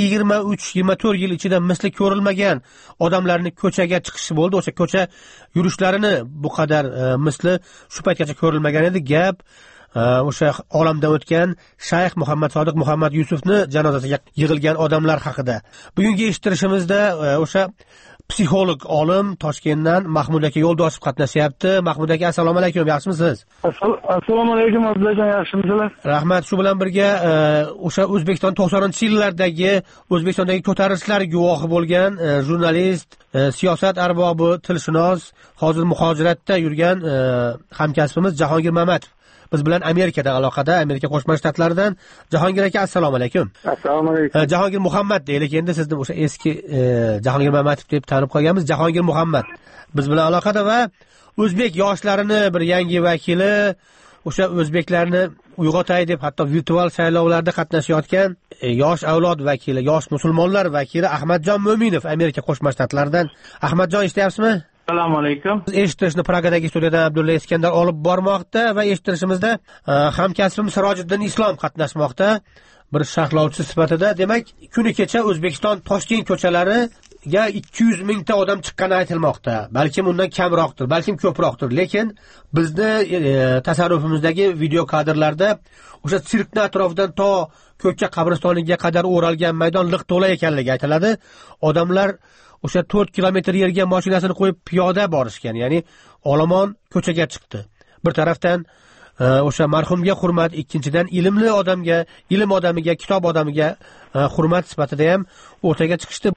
23-24 yil ichida misli ko'rilmagan odamlarning ko'chaga chiqishi bo'ldi. O'sha ko'cha yurishlarini bu qadar misli shu paytgacha ko'rilmagan edi. Gap o'sha olamdan o'tgan Shayx Muhammad Sodiq Muhammad Yusufni janozasiga yig'ilgan odamlar haqida. Bugungi eshittirishimizda o'sha psixolog olim Toshkentdan Mahmud aka Yo'ldoshev qatnashyapti. Mahmud aka, assalomu alaykum, yaxshimisiz? Assalomu alaykum, Abdullajon, yaxshimisizlar? Rahmat. Shu bilan birga o'sha O'zbekiston 90-yillardagi O'zbekistondagi ko'tarilishlar guvohi bo'lgan jurnalist, siyosat arbobi, tilshunos, hozir muhojiratda yurgan hamkasbimiz Jahongir Mamatov biz bilan Amerikada aloqada, Amerika Qo'shma Shtatlaridan. Jahongir aka, assalomu alaykum. Assalomu alaykum. Jahongir Muhammad deylik, endi sizni o'sha eski Jahongir Mamatov deb tanib qolganmiz. Jahongir Muhammad biz bilan aloqada va o'zbek yoshlarini bir yangi vakili, o'sha o'zbeklarni uyg'otay deb hatto virtual saylovlarda qatnashayotgan yosh avlod vakili, yosh musulmonlar vakili Ahmadjon Mo'minov Amerika Qo'shma Shtatlaridan. Ahmadjon, eshityapsizmi? Assalomu alaykum. Eshittirishni Pragadagi studiyadan Abdulla Iskandar olib bormoqda va eshittirishimizda hamkasbim Sirojiddin Islom qatnashmoqda bir sharhlovchi sifatida. Demak, kuni kecha O'zbekiston Toshkent ko'chalariga 200 mingta odam chiqqani aytilmoqda. Balkim undan kamroqdir, balkim ko'proqdir, lekin bizni tasarrufimizdagi video kadrlarda o'sha sirkni atrofidan to ko'kcha qabristoniga qadar o'ralgan maydon liq to'la ekanligi aytiladi. Odamlar o'sha 4 kilometr yerga mashinasini qo'yib piyoda borishgan, ya'ni olomon ko'chaga chiqdi. Bir tarafdan o'sha marhumga hurmat, ikkinchidan ilmli odamga, ilm odamiga, kitob odamiga hurmat sifatida ham o'rtaga chiqishdi.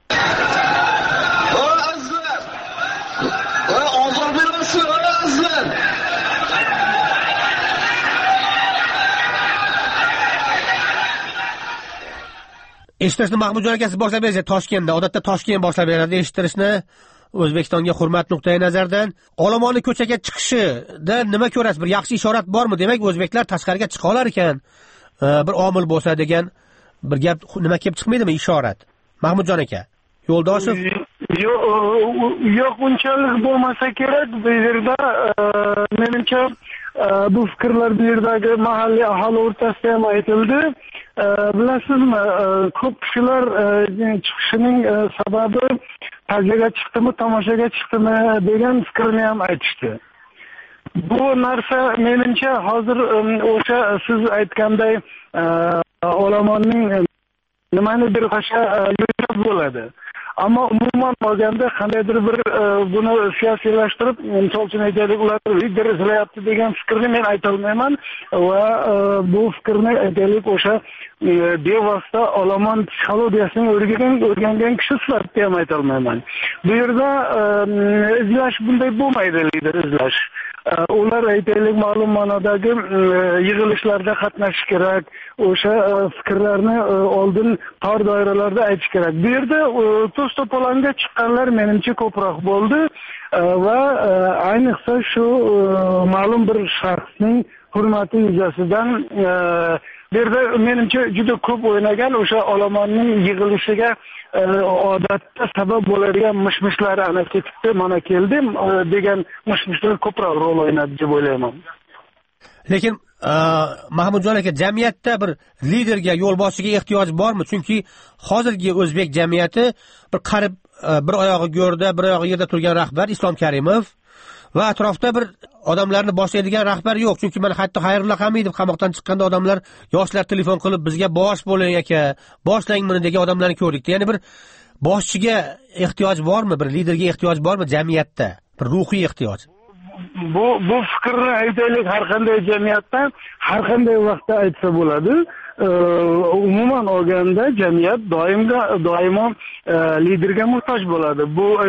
Eshittirishni Mahmudjon akasi boshlab berdi Toshkentda. Odatda Toshkent boshlab beradi eshittirishni. O'zbekistonga hurmat nuqtai nazardan olomonni ko'chaga chiqishida nima ko'rasiz? Bir yaxshi ishorat bormi? Demak, o'zbeklar tashqariga chiqa olar ekan, bir omil bo'lsa degan bir gap nima kelib chiqmaydimi ishorat? Mahmudjon aka, Yo'ldoshev yo'q, unchalik bo'lmasa kerak. Bu yerda menimcha menimcha bu fikrlar bu yerdagi mahalliy aholi o'rtasida ham aytildi. Bilasizmi, ko'p kishilar chiqishining sababi tajaga chiqdimi, tomoshaga chiqdimi degan fikrni ham aytishdi. Bu narsa menimcha hozir o'sha siz aytganday olomonning nimanidir qasha yo'lab bo'ladi. Ammo umuman olganda qandaydir bir buni siyosiylashtirib, misol uchun aytaylik, ular lider izlayapti degan fikrni men ayta olmayman va bu fikrni aytaylik o'sha bevosita olomon psixologiyasini o'rgangan kishi sifatida ham ayta olmayman. Bu yerda izlash bunday bo'lmaydi, lider izlash. Ular aytaylik ma'lum ma'nodagi yig'ilishlarda qatnashish kerak, o'sha fikrlarni oldin tor doiralarda aytish kerak. Bu yerda to'polonga chiqqanlar menimcha ko'proq bo'ldi va ayniqsa shu ma'lum bir shaxsning hurmati yuzasidan bu yerda menimcha juda ko'p o'ynagan o'sha olomonning yig'ilishiga odatda sabab bo'ladigan mishmishlar ana ketibdi, mana keldim degan mishmishlar ko'proq rol o'ynadi deb o'ylayman. Lekin Mahmudjon aka, jamiyatda bir liderga, yo'lboshchiga ehtiyoj bormi? Chunki hozirgi o'zbek jamiyati bir qarib bir oyog'i go'rda, bir oyog'i yerda turgan rahbar Islom Karimov va atrofda bir odamlarni boshlaydigan rahbar yo'q. Chunki mana hatto Xayrulla Hamidov qamoqdan chiqqanda odamlar, yoshlar telefon qilib bizga bosh bo'ling aka, boshlang buni degan odamlarni ko'rdik. Ya'ni bir boshchiga ehtiyoj bormi? Bir liderga ehtiyoj bormi jamiyatda? Bir ruhiy ehtiyoj. Bu fikrni aytaylik, har qanday jamiyatda har qanday vaqtda aytsa bo'ladi. Umuman olganda jamiyat doimo liderga muhtoj bo'ladi.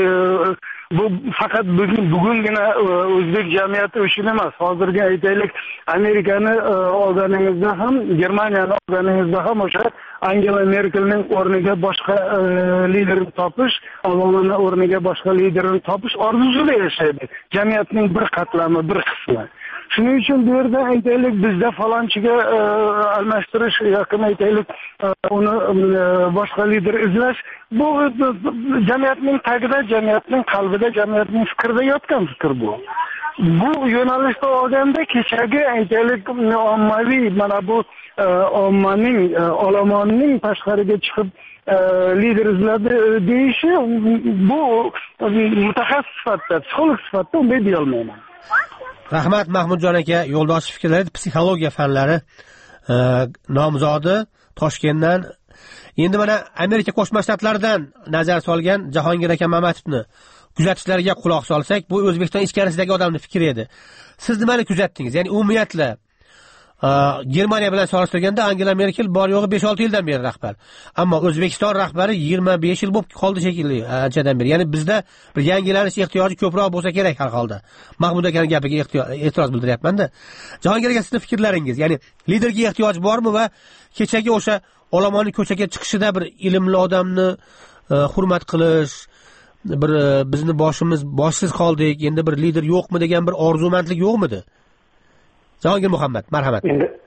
Bu faqat bugungina o'zbek jamiyati uchun emas. Hozirgi aytaylik, Amerikani olganingizda ham, Germaniyani olganingizda ham o'sha Angela Merkelning o'rniga boshqa liderni topish, Obamani o'rniga boshqa liderni topish orzusida yashaydi. Jamiyatning bir qatlami, bir qismi. Shuning uchun bu yerda aytaylik, bizda falonchiga almashtirish yoki aytaylik uni boshqa lider izlash, bu jamiyatning tagida, jamiyatning qalbida, jamiyatning fikrida yotgan fikr bu. Bu yo'nalishda olganda kechagi aytaylik ommaviy, mana bu ommaning, olomonning tashqariga chiqib lider izladi deyishi, bu mutaxassis sifatida, psixolog sifatida unday deya olmayman. Rahmat Mahmudjon aka, yo'ldosh fikrlari psixologiya fanlari nomzodi Toshkentdan. Endi mana Amerika Qo'shma Shtatlaridan nazar solgan Jahongir aka Mamatovni kuzatishlariga quloq solsak, bu O'zbekiston ichkarisidagi odamning fikri edi. Siz nimani kuzatdingiz? Ya'ni umumiyatla Germaniya bilan solishtirganda Angela Merkel bor yo'g'i 5-6 yildan beri rahbar. Ammo O'zbekiston rahbari 25 yil bo'lib qoldi shekilli, anchadan beri. Ya'ni bizda bir yangilanish ehtiyoji ko'proq bo'lsa kerak har holda. Mahmud akaning gapiga e'tiroz bildiryapman-da. Jahongir aka, sizning fikrlaringiz, ya'ni liderga ehtiyoj bormi va kechagi o'sha olomonning ko'chaga chiqishida bir ilmli odamni hurmat qilish, bir bizni boshsiz qoldik, endi bir lider yo'qmi degan bir orzumandlik yo'qmidi? Jahongir Muhammad, marhamat.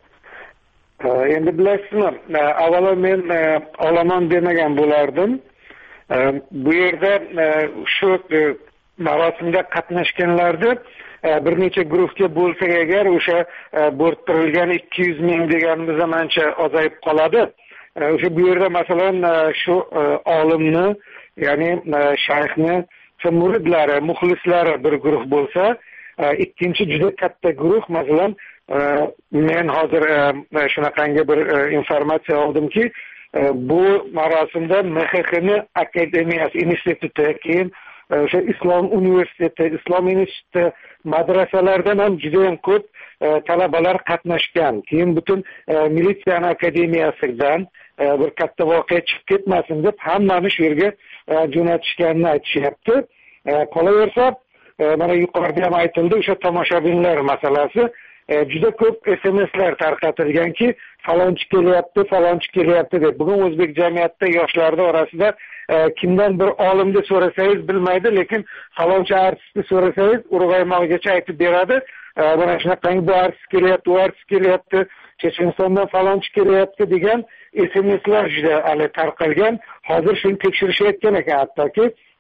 Endi bilasizmi, avvalo men olomon demagan bo'lardim. Bu yerda shu marosimda qatnashganlarni bir necha guruhga bo'lsak agar, o'sha bo'rttirilgan 200 ming deganimiz ancha ozayib qoladi. O'sha bu yerda masalan shu olimni, ya'ni shayxni muridlari, muxlislari bir guruh bo'lsa, ikkinchi juda katta guruh, masalan men hozir shunaqangi bir informatsiya oldimki, bu marosimda MXXni akademiyasi, instituti, keyin o'sha Islom universiteti, Islom instituti, madrasalardan ham juda ham ko'p talabalar qatnashgan. Keyin butun militsiya akademiyasidan bir katta voqea chiqib ketmasin deb hammani shu yerga jo'natishganini aytishyapti. Qolaversa, mana yuqorida ham aytildi, o'sha tomoshabinlar masalasi, juda ko'p SMSlar tarqatilganki, falonchi kelyapti deb. Bugun o'zbek jamiyatida yoshlarning orasida kimdan bir olimni so'rasangiz bilmaydi, lekin falonchi artistni so'rasangiz urg'aymoqgacha aytib beradi. Mana shunaqangi bu artist kelyapti, Chechenistondan falonchi kelyapti degan SMSlar juda tarqalgan. Hozir shuni tekshirishayotgan ekan, hattoki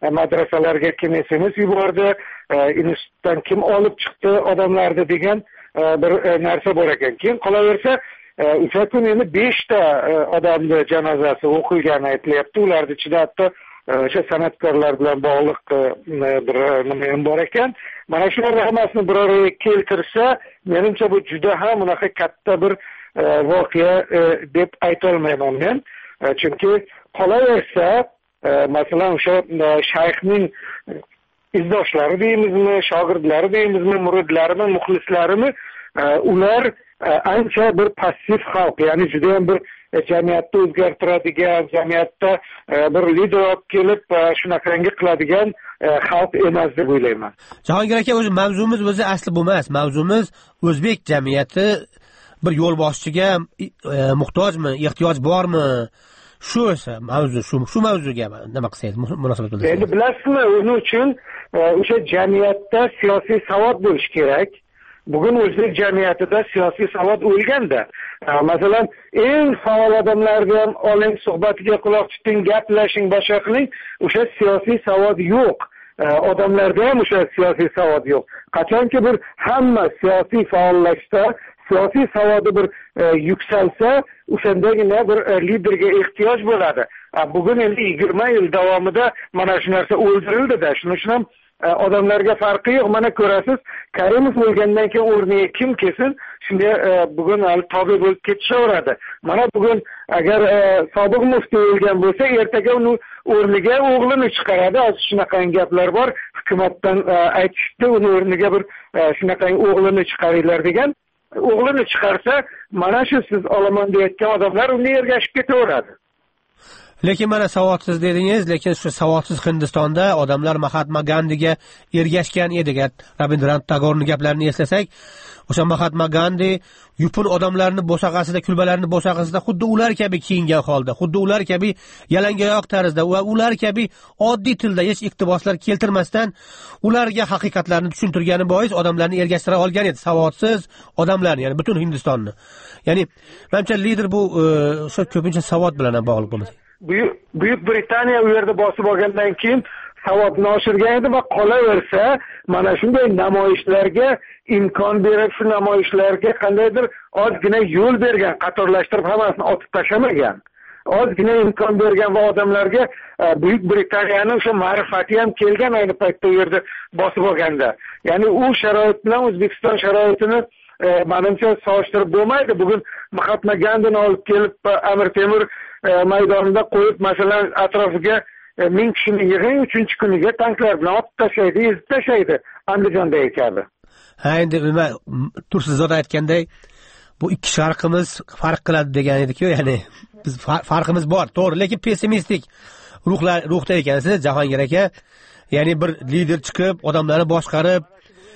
madrasalarga kim SMS yubordi, institutdan kim olib chiqdi odamlarni degan bir narsa bor ekan. Keyin qolaversa o'sha kun endi 5 ta odamni janozasi o'qilgani aytilyapti. Ularning ichida hatto o'sha san'atkorlar bilan bog'liq bir nima ham bor ekan. Mana shularni hammasini bir araga keltirsa, menimcha bu juda ham unaqa katta bir voqea deb ayta olmayman men. Chunki qolaversa, masalan o'sha shayxning izdoshlari deymizmi, shogirdlari deymizmi, muridlarimi, muxlislarimi, ular ancha bir passiv xalq, ya'ni juda ham bir jamiyatni o'zgartiradigan, jamiyatda bir lider olib kelib shunaqangi qiladigan xalq emas deb o'ylayman. Jahongir aka, o'zi mavzumiz o'zi asli bu emas. Mavzumiz o'zbek jamiyati bir yo'lboshchiga muhtojmi, ehtiyoj bormi? Shu esa mavzu, shu mavzuga nima qilsangiz, munosabat bildirsangiz. Endi bilasizmi, uning uchun o'sha jamiyatda siyosiy savod bo'lish kerak. Bugun o'zbek jamiyatida siyosiy savod o'lganda. Masalan, eng faol odamlarni ham oling, suhbatiga quloq tuting, gaplashing, boshqa qiling, o'sha siyosiy savod yo'q. Odamlarda ham o'sha siyosiy savod yo'q. Qachonki bir hamma siyosiy faollashsa, siyosiy savodi bir yuksalsa, o'shandagina bir liderga ehtiyoj bo'ladi. Bugun endi 20 yil davomida mana shu narsa o'ldirildi-da. Shuning uchun ham odamlarga farqi yo'q. Mana ko'rasiz, Karimov o'lgandan keyin o'rniga kim kelsin, shunga bugun hali tobe bo'lib ketishaveradi. Mana bugun agar sobiq muftiy o'lgan bo'lsa, ertaga uni o'rniga o'g'lini chiqaradi. Hozir shunaqangi gaplar bor. Hukumatdan aytishdi, uni o'rniga bir shunaqangi o'g'lini chiqaringlar degan. O'g'lini chiqarsa, mana shu siz olaman deyotgan odamlar unga ergashib ketaveradi. Lekin mana savodsiz dedingiz, lekin shu savodsiz Hindistonda odamlar Mahatma Gandiga ergashgan edi. Rabindranath Tagorening gaplarini eslasak, o'sha Mahatma Gandi yupun odamlarni bo'sag'asida, kulbalarni bo'sag'asida xuddi ular kabi kiyingan holda, xuddi ular kabi yalangoyoq tarzda va ular kabi oddiy tilda hech iqtiboslar keltirmasdan ularga haqiqatlarni tushuntirgani bois odamlarni ergashtira olgan edi. Savodsiz odamlarni, ya'ni butun Hindistonni. Ya'ni menimcha lider bu o'sha ko'pincha savod bilan bog'liq bo'ladi. Buyuk Britaniya u yerda bosib olgandan keyin savodni oshirgan edi va qolaversa, mana shunday namoyishlarga imkon berib, shu namoyishlarga qandaydir ozgina yo'l bergan, qatorlashtirib hammasini otib tashlamagan. Ozgina imkon bergan va odamlarga Buyuk Britaniyaning o'sha ma'rifati ham kelgan ayni paytda u yerda bosib olganda. Ya'ni u sharoit bilan O'zbekiston sharoitini menimcha solishtirib bo'lmaydi. Bugun Mahatma Gandini olib kelib Amir Temur maydonida qo'yib, masalan, atrofiga 1000 kishini yig'ing, 3-kuniga tanklar bilan otib tashlaydi, ezib tashlaydi Andijondagi kabi. Ha, endi nima Tursizzod aytganday, bu ikki sharqimiz farq qiladi degan edi-ku, ya'ni biz farqimiz bor, to'g'ri, lekin pessimistik ruhda ekansiz Jahongir aka. Ya'ni bir lider chiqib, odamlarni boshqarib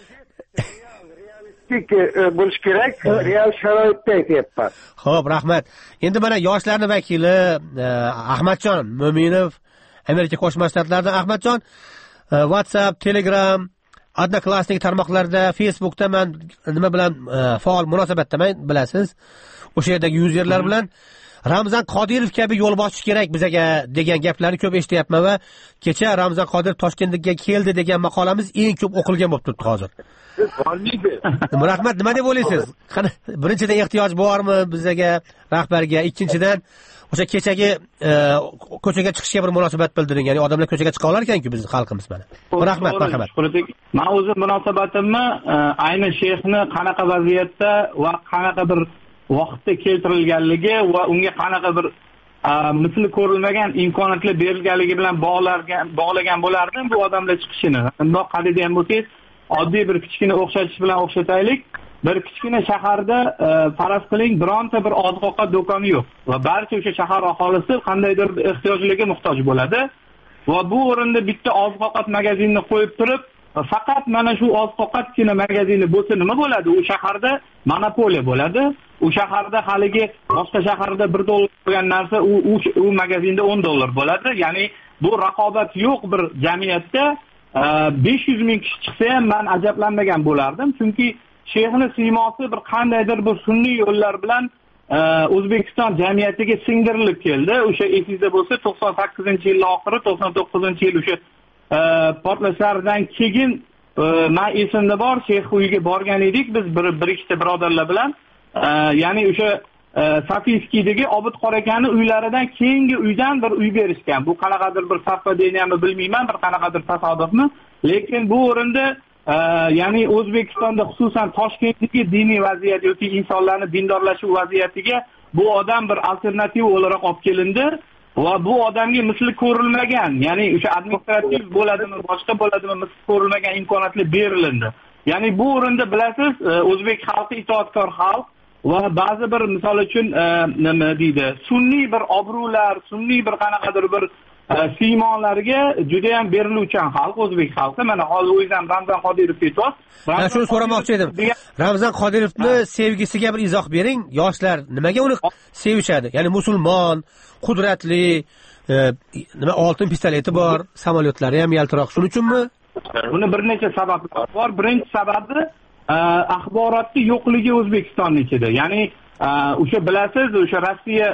bo'lish kerak, real sharoitda aytyapman. Xo'p, rahmat. Endi mana yoshlarning vakili Ahmadjon Mo'minov, Amerika Qo'shma Shtatlaridan. Ahmadjon, WhatsApp, Telegram, Odnoklassnik tarmoqlarida, Facebookda men nima bilan faol munosabatdaman, bilasiz. O'sha yerdagi yuzerlar bilan Ramzan Qodirov kabi yo'lboshchi kerak bizga degan gaplarni ko'p eshityapman va kecha Ramzan Qodirov Toshkentga keldi degan maqolamiz eng ko'p o'qilgan bo'lib turibdi hozir. Rahmat, nima deb o'ylaysiz? Qani, birinchidan ehtiyoj bormi bizga, rahbarga, ikkinchidan o'sha kechagi ko'chaga chiqishga bir munosabat bildiring. Ya'ni odamlar ko'chaga chiqa olar ekan-ku bizning xalqimiz mana. Rahmat, marhamat. Men o'zim munosabatimni ayni sheyxni qanaqa vaziyatda va qanaqa bir vaqtda keltirilganligi va unga qanaqa bir misli ko'rilmagan imkoniyatlar berilganligi bilan bog'lagan bo'lardim bu odamlar chiqishini. Bundoq qaraydigan bo'lsangiz, oddiy bir kichkina o'xshatish bilan o'xshataylik. Bir kichkina shaharda faraz qiling, bironta bir oziq-ovqat do'koni yo'q va barcha o'sha shahar aholisi qandaydir ehtiyojlarga muhtoj bo'ladi va bu o'rinda bitta oziq-ovqat magazinini qo'yib turib, faqat mana shu oziq-ovqatgina magazini bo'lsa nima bo'ladi? U shaharda monopoliya bo'ladi. U shaharda haligi boshqa shaharda $1 bo'lgan narsa u magazinda $10 bo'ladi. Ya'ni bu raqobat yo'q bir jamiyatda 500 ming kishi chiqsa ham men ajablanmagan bo'lardim, chunki sheyxni siymosi bir qandaydir bir sunniy yo'llar bilan O'zbekiston jamiyatiga singdirilib keldi. O'sha esingizda bo'lsa 98-yil oxiri, 99-yil o'sha portlashlardan keyin men esimda bor, shayx uyiga borgan edik biz bir ikkita birodarlar bilan. Ya'ni o'sha Safiyskiydagi Obid qora akani uylaridan keyingi uydan bir uy berishgan. Bu qanaqadir bir savdodeniyami bilmayman, bir qanaqadir tasodifmi, lekin bu o'rinda ya'ni O'zbekistonda xususan Toshkentdagi diniy vaziyat yoki insonlarning dindorlashuv vaziyatiga bu odam bir alternativ o'laroq olib kelindi va bu odamga misli ko'rilmagan, ya'ni o'sha administrativ bo'ladimi, boshqa bo'ladimi, misli ko'rilmagan imkoniyatlar berilindi. Ya'ni bu o'rinda bilasiz, o'zbek xalqi itoatkor xalq va ba'zi bir misol uchun nima deydi, sunniy bir obro'lar, sunniy bir qanaqadir bir siymonlarga juda ham beriluvchan xalq o'zbek xalqi. Mana hozir o'zim Ramzan Qodirov aytyapti. Mana shuni so'ramoqchi edim. Ramzan Qodirovni sevgisiga bir izoh bering. Yoshlar nimaga uni sevishadi? Ya'ni musulmon, qudratli, nima oltin pistoleti bor, samolyotlari ham yaltiroq. Shuning uchunmi? Buni bir necha sabablar bor. Birinchi sababi axborotning yo'qligi O'zbekistonning ichida. Ya'ni o'sha bilasiz, o'sha Rossiya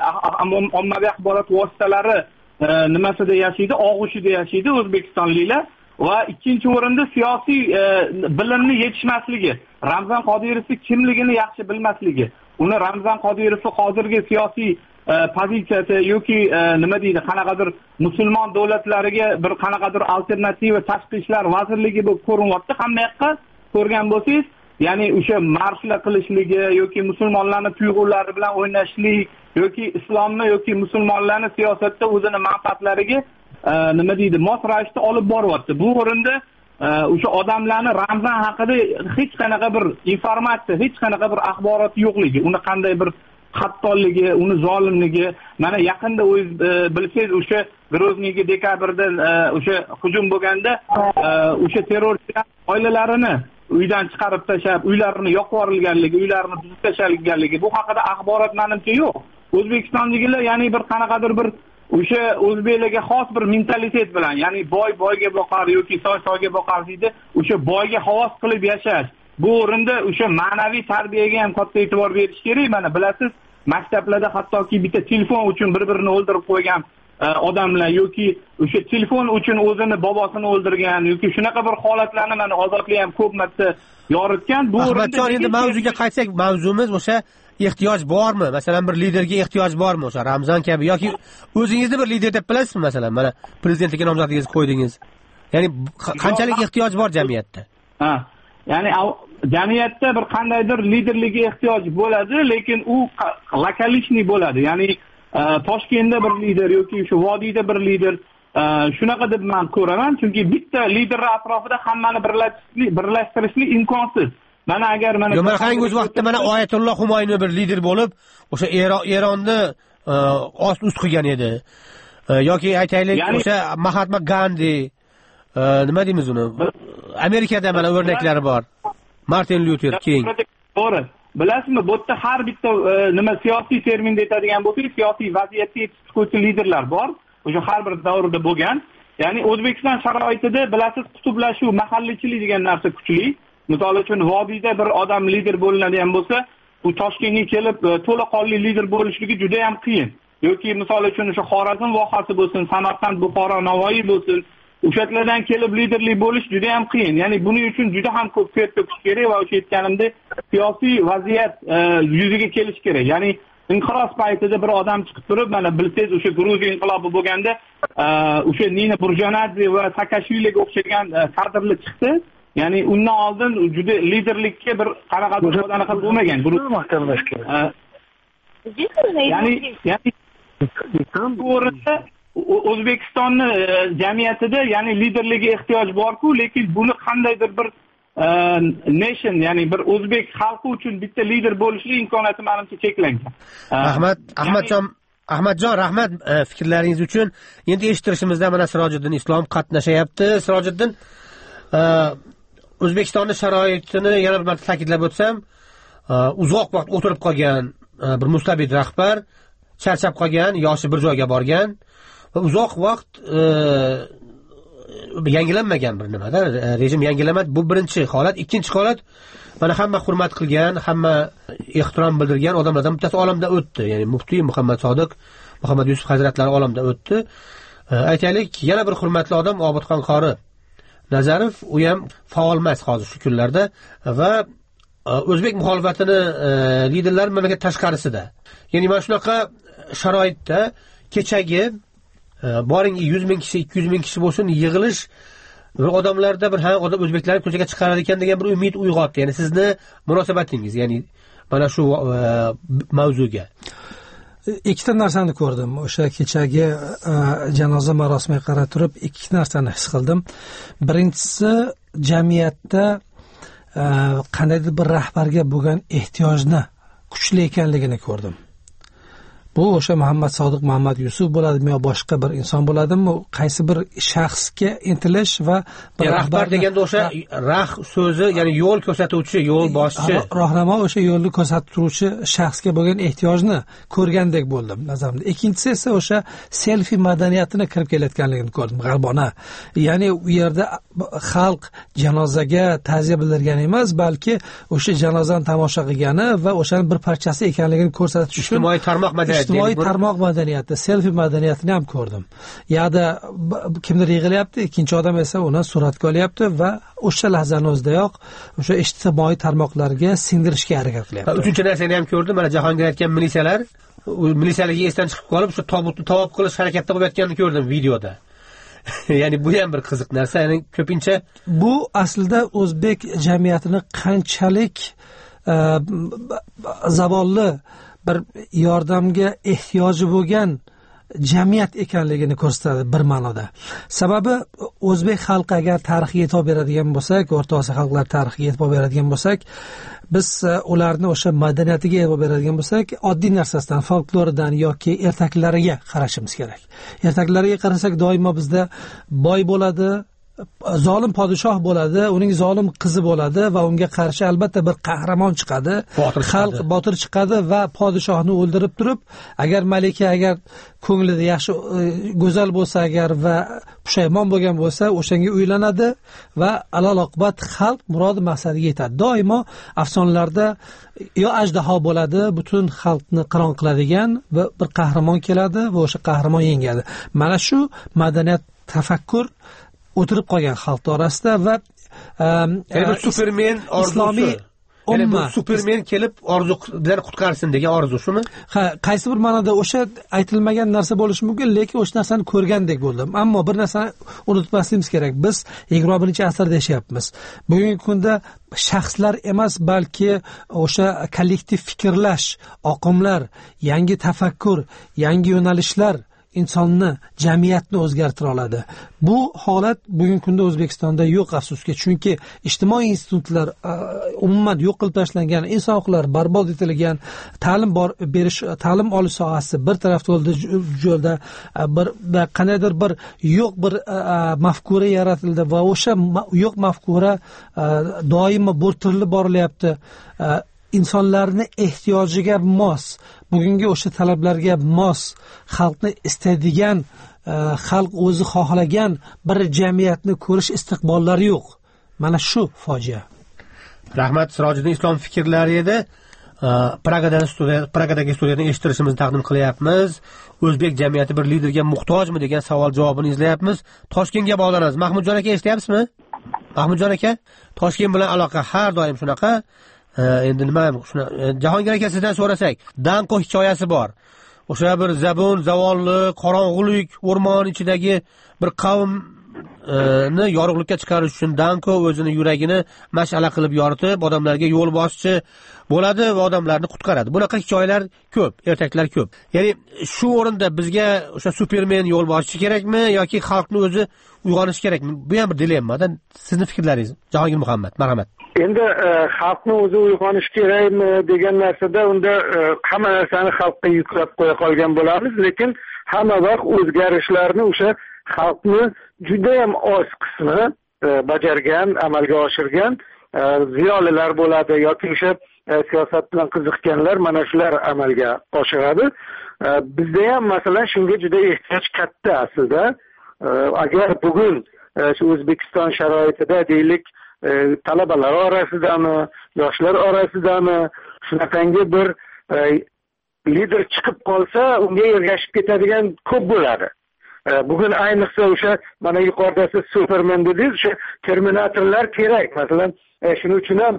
ommaviy axborot vositalari nimasida yashaydi, og'ushida yashaydi o'zbekistonliklar va ikkinchi o'rinda siyosiy bilimni yetishmasligi, Ramzan Qodirovning kimligini yaxshi bilmasligi, uni Ramzan Qodirovning hozirgi siyosiy pozitsiyasi yoki nima deydi, qanaqadir musulmon davlatlariga bir qanaqadir alternativa tashqi ishlar vazirligi bo'lib ko'rinyapti. Hamma yoqqa ko'rgan bo'lsangiz, ya'ni o'sha marshlar qilishligi yoki musulmonlarning tuyg'ulari bilan o'ynashlik yoki islomni yoki musulmonlarni siyosatda o'zini manfaatlariga nima deydi, mos ravishda olib boryapti. Bu o'rinda o'sha odamlarni Ramzan haqida hech qanaqa bir informatsiya, hech qanaqa bir axborot yo'qligi, uni qanday bir xattonligi, uni zolimligi. Mana yaqinda o'z bilsangiz, o'sha Grozniyga dekabrda o'sha hujum bo'lganda o'sha terrorchilar oilalarini uydan chiqarib tashlab, uylarini yoqib yuborilganligi, uylarini buzib tashalganligi, bu haqida axborot menimcha yo'q. O'zbekistondagilar ya'ni bir qanaqadir bir o'sha o'zbeklarga xos bir mentalitet bilan, ya'ni boy boyga boqar yoki soy soyga boqar deydi, o'sha boyga havas qilib yashash. Bu o'rinda o'sha ma'naviy tarbiyaga ham katta e'tibor berish kerak. Mana bilasiz, maktablarda hattoki bitta telefon uchun bir-birini o'ldirib qo'ygan odamlar yoki o'sha telefon uchun o'zini bobosini o'ldirgan yoki shunaqa bir holatlarni mana ozodlik ham ko'p marta yoritgan. Bu o'rinda endi mavzuga qaytsak, mavzumiz o'sha ehtiyoj bormi? Masalan, bir liderga ehtiyoj bormi o'sha Ramzan kabi yoki o'zingizni bir lider deb bilasizmi? Masalan, mana prezidentlikka nomzodingizni qo'ydingiz. Ya'ni qanchalik ehtiyoj bor jamiyatda? Ya'ni jamiyatda bir qandaydir liderlikka ehtiyoj bo'ladi, lekin u lokalishniy bo'ladi. Ya'ni Toshkentda bir lider yoki shu vodiyda bir lider shunaqa deb men ko'raman, chunki bitta liderlar atrofida hammani birlashtirishlik imkonsiz. Mana agar mana qarang, o'z vaqtida mana Oyatulloh Humoyni bir lider bo'lib, o'sha Eronni ost-ust qilgan edi. Yoki aytaylik, o'sha Mahatma Gandhi, nima deymiz uni? Amerikada mana o'rnaklari bor. Martin Luther King. To'g'ri. Bilasizmi, bu yerda har bitta nima siyosiy terminda aytadigan bo'lsak, siyosiy vaziyatga yetishuvchi liderlar bor. O'sha har bir davrda bo'lgan. Ya'ni O'zbekiston sharoitida bilasiz, qutblashuv, mahalliychilik degan narsa kuchli. Misol uchun vodiyda bir odam lider bo'linadigan bo'lsa, u Toshkentga kelib to'laqonli lider bo'lishligi juda ham qiyin. Yoki misol uchun o'sha Xorazm vohasi bo'lsin, Samarqand, Buxoro, Navoiy bo'lsin, o'shalardan kelib liderlik bo'lish juda ham qiyin. Ya'ni buning uchun juda ham ko'p ter to'kish kerak va o'sha aytganimdek siyosiy vaziyat yuzaga kelish kerak. Ya'ni inqiroz paytida bir odam chiqib turib, mana bilsangiz, o'sha Gruziya inqilobi bo'lganda o'sha Nina Burjanadze va Saakashviliga o'xshagan kadrlar chiqdi. Ya'ni undan oldin juda liderlikka bir qanaqadir odamlar bo'lmagan. Ya'ni bu o'rinda O'zbekistonni jamiyatida ya'ni liderlikka ehtiyoj bor-ku, lekin buni qandaydir bir nation, ya'ni bir o'zbek xalqi uchun bitta lider bo'lishlik imkoniyati menimcha cheklangan. Ahmadjon, rahmat fikrlaringiz uchun. Endi eshittirishimizda mana Sirojiddin Islom qatnashyapti. Sirojiddin, O'zbekistonning sharoitini yana bir marta ta'kidlab o'tsam, uzoq vaqt o'tirib qolgan bir mustabid rahbar, charchab qolgan, yoshi bir joyga borgan va uzoq vaqt yangilanmagan bir nimada, rejim yangilanmadi. Bu birinchi holat. Ikkinchi holat, mana hamma hurmat qilgan, hamma ehtirom bildirgan odamlardan bittasi olamdan o'tdi. Ya'ni muftiy Muhammad Sodiq, Muhammad Yusuf hazratlari olamdan o'tdi. aytaylik, yana bir hurmatli odam Obidxon qori Nazarov, u ham faol emas hozir shu kunlarda va o'zbek muxolifatini liderlari mamlakat tashqarisida. Ya'ni mana shunaqa sharoitda kechagi boring 100 ming kishi, 200 ming kishi bo'lsin, yig'ilish bir odamlarda bir odam o'zbeklarni ko'chaga chiqarar ekan degan bir umid uyg'otdi. Ya'ni sizni munosabatingiz, ya'ni mana shu mavzuga. Ikkita narsani ko'rdim. O'sha kechagi janoza marosimiga qarab turib ikki narsani his qildim. Birinchisi, jamiyatda qandaydir bir rahbarga bo'lgan ehtiyojni kuchli ekanligini ko'rdim. Bu o'sha Muhammad Sodiq Muhammad Yusuf bo'ladimi yo boshqa bir inson bo'ladimi, qaysi bir shaxsga intilish va bir rahbar deganda o'sha so'zi, ya'ni yo'l ko'rsatuvchi, yo'l boshchi, rahnamo, o'sha yo'lni ko'rsatuvchi shaxsga bo'lgan ehtiyojni ko'rgandek bo'ldim nazarimda. Ikkinchisi esa o'sha selfi madaniyatini kirib kelayotganligini ko'rdim, g'arbona. Ya'ni u yerda xalq janozaga ta'ziya bildirgani emas, balki o'sha janozani tomosha qilgani va o'shaning bir parchasi ekanligini ko'rsatish uchun ijtimoiy tarmoq madaniyati, selfi madaniyatini ham ko'rdim. Yo'da kimdir yig'ilyapti, ikkinchi odam esa uni suratga olyapti va o'sha lahzani o'zidayoq o'sha ijtimoiy tarmoqlarga singdirishga harakat qilyapti. Uchinchi narsani ham ko'rdim. Mana Jahongir aytgan militsiyalarga esdan chiqib qolib, shu tobutni tavob qilish harakatida bo'layotganini ko'rdim videoda. Ya'ni bu ham bir qiziq narsa. Ya'ni ko'pincha bu aslida o'zbek jamiyatini qanchalik zavolli bir yordamga ehtiyoji bo'lgan jamiyat ekanligini ko'rsatadi bir ma'noda. Sababi o'zbek xalqi agar tarixiga e'tibor beradigan bo'lsak, O'rta Osiyo xalqlari tarixiga e'tibor beradigan bo'lsak, biz ularni o'sha madaniyatiga e'tibor beradigan bo'lsak, oddiy narsasidan, folkloridan yoki ertaklariga qarashimiz kerak. Ertaklariga qarasak, doimo bizda boy bo'ladi, zolim podshoh bo'ladi, uning zolim qizi bo'ladi va unga qarshi albatta bir qahramon chiqadi, xalq botir chiqadi va podshohni o'ldirib turib, agar malika agar ko'nglida yaxshi go'zal bo'lsa agar va pushaymon bo'lgan bo'lsa, o'shanga uylanadi va alaloqibat xalq murodi maqsadiga yetadi. Doimo afsonalarda yo ajdaho bo'ladi, butun xalqni qiron qiladigan va bir qahramon keladi va o'sha qahramon yengadi. Mana shu madaniyat, tafakkur o'tirib qolgan xalq orasida va Superman orzusi, Superman kelib orzudan qutqarsin degan orzu shumi? Ha, qaysi bir ma'noda o'sha aytilmagan narsa bo'lishi mumkin, lekin o'sha narsani ko'rgandek bo'ldim. Ammo bir narsani unutmasligimiz kerak. Biz 21-asrda yashayapmiz. Bugungi kunda shaxslar emas, balki o'sha kollektiv fikrlash, oqimlar, yangi tafakkur, yangi yo'nalishlar insonni, jamiyatni o'zgartira oladi. Bu holat bugungi kunda O'zbekistonda yo'q, afsuski, chunki ijtimoiy institutlar umuman yo'q qilib tashlangan, inson huquqlari barbod etilgan, ta'lim olish sohasi bir tarafda yo'lda bir qandaydir bir yo'q bir mafkura yaratildi va o'sha yo'q mafkura doimo bo'rtirilib borilyapti. insonlarni ehtiyojiga mos, bugungi o'sha talablarga mos, xalqni istaydigan, xalq o'zi xohlagan bir jamiyatni ko'rish istiqbollari yo'q. Mana shu fojia. Rahmat. Sirojiddin Islom fikrlari edi. Pragadagi studiyani eshittirishimizni taqdim qilyapmiz. O'zbek jamiyati bir liderga muhtojmi degan savol javobini izlayapmiz. Toshkentga bog'lanamiz. Mahmudjon aka eshityapsizmi? Mahmudjon aka, Toshkent bilan aloqa har doim shunaqa. Endi nima, Jahongir aka sizdan so'rasak, Danko hikoyasi bor. O'sha bir zabun, zavolli, qorong'ulik, o'rmon ichidagi bir qavmni yorug'likka chiqarish uchun Danko o'zini yuragini mash'ala qilib yoritib, odamlarga yo'l boshchi bo'ladi va odamlarni qutqaradi. Bunaqa hikoyalar ko'p, ertaklar ko'p. Ya'ni shu o'rinda bizga o'sha Superman yo'l boshchi kerakmi yoki xalqni o'zi uyg'onish kerakmi? Bu ham bir dilemmadan. Sizni fikrlaringiz, Jahongir Muhammad, marhamat. Endi xalqni o'zi uyg'onish kerakmi degan narsada unda hamma narsani xalqqa yuklab qo'ya qolgan bo'lamiz, lekin hamma vaqt o'zgarishlarni o'sha xalqni juda ham oz qismi bajargan, amalga oshirgan ziyolilar bo'ladi yoki o'sha siyosat bilan qiziqganlar, mana shular amalga oshiradi. Bizda ham masalan shunga juda ehtiyoj katta aslida. Agar bugun shu O'zbekiston sharoitida deylik talabalar orasidami, yoshlar orasidami shunaqangi bir lider chiqib qolsa, unga ergashib ketadigan ko'p bo'ladi. bugun ayniqsa o'sha mana yuqorida siz Superman dedingiz, o'sha Terminatorlar kerak. Masalan, shuning uchun ham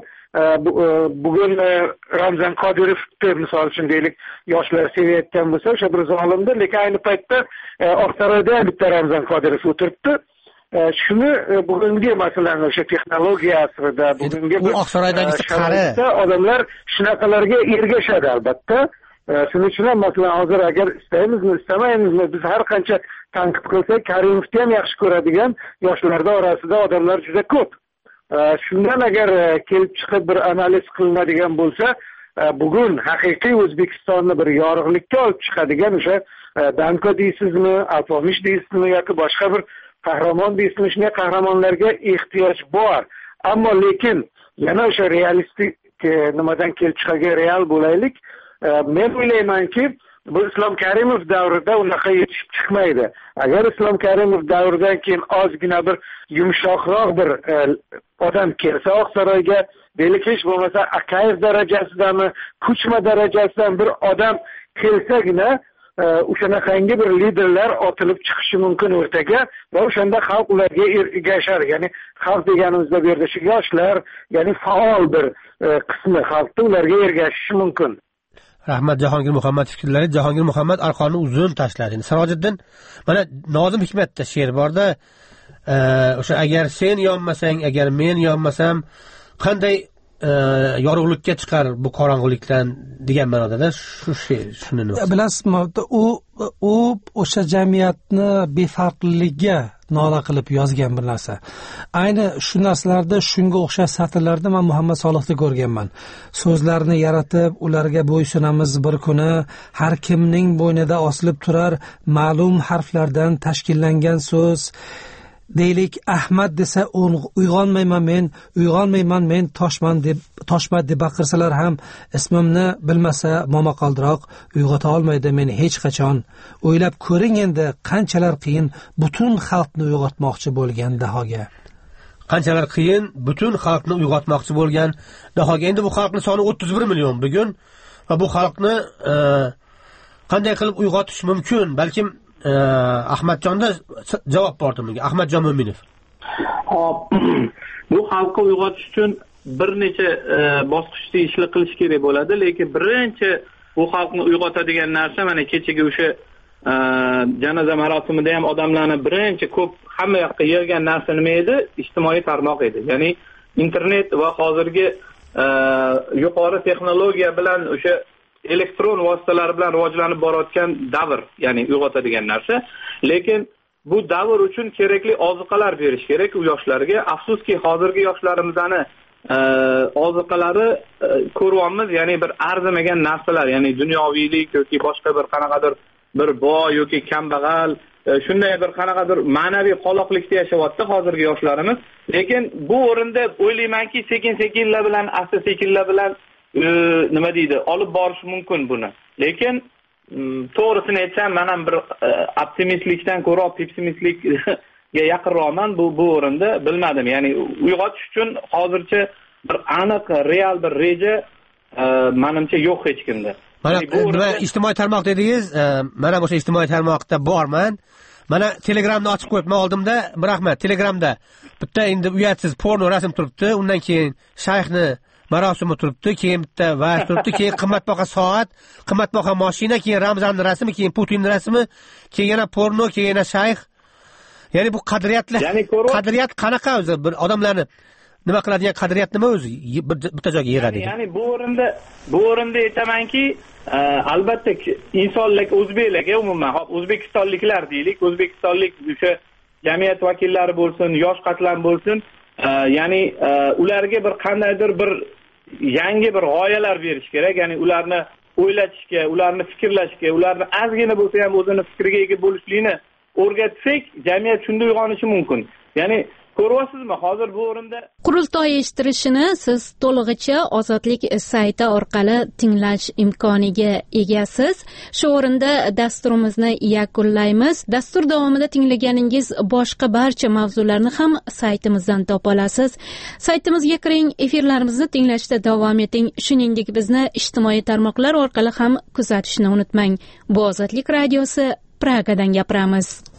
bugun Ramzan Qodirovni misol uchun deylik, yoshlar sevayotgan bo'lsa, o'sha bir zolimdir, lekin ayni paytda Oqsaroyda bitta Ramzan Qodirov o'tiribdi. Shuni bugungi masalan o'sha texnologiya asrida, bugungi bu Oqsaroydagisi qari odamlar shunaqalarga ergashadi albatta. Shuning uchun ham masalan hozir agar istaymizmi, istamaymizmi, biz har qancha tanqid qilsak, Karimovni ham yaxshi ko'radigan yoshlarda orasida odamlar juda ko'p. Shundan agar kelib chiqib bir analiz qilinadigan bo'lsa, bugun haqiqiy O'zbekistonni bir yorug'likka olib chiqadigan o'sha Danko deysizmi, Alpomish deysizmi yoki boshqa bir qahramon deysizmi, shunday qahramonlarga ehtiyoj bor. Ammo lekin yana o'sha realistik nimadan kelib chiqaga real bo'laylik. Men o'ylaymanki, bu Islom Karimov davrida unaqa yetishib chiqmaydi. Agar Islom Karimov davridan keyin ozgina bir yumshoqroq bir odam kelsa Oqsaroyga, deylik hech bo'lmasa Akayev darajasidami, Kuchma darajasidan bir odam kelsagina o'shanaqangi bir liderlar otilib chiqishi mumkin o'rtaga va o'shanda xalq ularga ergashar. Ya'ni xalq deganimizda bu yerda shu yoshlar, ya'ni faol bir qismi xalqda ularga ergashishi mumkin. Rahmat Jahongir Muhammad fikrlari. Jahongir Muhammad arqonni uzun tashladi. Sirojiddin, mana Nozim Hikmatda she'r borda, o'sha agar sen yonmasang, agar men yonmasam, qanday yorug'likka chiqar bu qorong'ulikdan degan ma'noda shu she'r. Shuni bilasizmi, u o'sha jamiyatni befarqligiga nola qilib yozgan bir narsa. Ayni shu narsalarda shunga o'xshash satrlarda men Muhammad Solihda ko'rganman. So'zlarni yaratib, ularga bo'ysunamiz bir kuni, har kimning bo'ynida osilib turar ma'lum harflardan tashkillangan so'z. Deylik, Ahmad desa uyg'onmayman men toshman deb baqirsalar ham ismimni bilmasa momaqaldiroq uyg'ota olmaydi meni hech qachon. O'ylab ko'ring endi qanchalar qiyin butun xalqni uyg'otmoqchi bo'lgan Dahoga. Qanchalar qiyin butun xalqni uyg'otmoqchi bo'lgan Dahoga. Endi bu xalqning soni 31 million bugun va bu xalqni qanday qilib uyg'otish mumkin? Balkim Ahmadjonda javob bordi bunga. Ahmadjon Mo'minov. Hop. Bu xalqni uyg'otish uchun bir necha bosqichda ishlar qilish kerak bo'ladi, lekin birinchi bu xalqni uyg'otadigan narsa mana kechagi o'sha janoza marosimida ham odamlarni birinchi ko'p hamma yoqqa yig'gan narsa nima edi? Ijtimoiy tarmoq edi. Ya'ni internet va hozirgi yuqori texnologiya bilan o'sha elektron vositalar bilan rivojlanib borayotgan davr, ya'ni uyg'otadigan narsa. Lekin bu davr uchun kerakli oziqalar berish kerak u yoshlarga. Afsuski hozirgi yoshlarimizni oziqalari ko'ryapmiz, ya'ni bir arzimagan narsalar, ya'ni dunyoviylik yoki boshqa bir qanaqadir bir boy yoki kambag'al, shunday bir qanaqadir ma'naviy qoloqlikda yashayapti hozirgi yoshlarimiz. Lekin bu o'rinda o'ylaymanki, sekin-sekinlar bilan, asta-sekinlar bilan nima deydi, olib borish mumkin buni. Lekin to'g'risini aytsam, men ham bir optimistlikdan ko'ra pessimistlikga yaqinroqman bu o'rinda, bilmadim. Ya'ni uyg'otish uchun hozircha bir aniq real bir reja menimcha yo'q hech kimda. Mana nima ijtimoiy tarmoq dedingiz, mana o'sha ijtimoiy tarmoqda borman. Mana Telegramni ochib qo'yibman oldimda. Rahmat, Telegramda bitta endi uyatsiz porno rasm turibdi, undan keyin shayxni marosimi turibdi, keyin bitta va'z turibdi, keyin qimmatbaho soat, qimmatbaho mashina, keyin Ramzanning rasmi, keyin Putinning rasmi, keyin yana porno, keyin yana shayx. Ya'ni bu qadriyatlar, qadriyat qanaqa o'zi? Bir odamlarni nima qiladigan qadriyat nima o'zi? Bitta joyga yig'adi. Ya'ni bu o'rinda aytamanki, albatta insonlik o'zbeklarga umuman, o'zbekistonliklar deylik, o'zbekistonlik o'sha jamiyat vakillari bo'lsin, yosh qatlam bo'lsin, ya'ni ularga bir qandaydir bir yangi bir g'oyalar berish kerak. Ya'ni ularni o'ylatishga, ularni fikrlashga, ularni ozgina bo'lsa ham o'zini fikriga ega bo'lishlikni o'rgatsak, jamiyat shunda uyg'onishi mumkin. Ya'ni ko'ryapsizmi, hozir bu o'rinda qurultoy eshittirishini siz to'lig'icha Ozodlik sayti orqali tinglash imkoniga egasiz. Shu o'rinda dasturimizni yakunlaymiz. Dastur davomida tinglaganingiz boshqa barcha mavzularni ham saytimizdan topa olasiz. Saytimizga kiring, efirlarimizni tinglashda davom eting. Shuningdek, bizni ijtimoiy tarmoqlar orqali ham kuzatishni unutmang. Bu Ozodlik radiosi, Pragadan gapiramiz.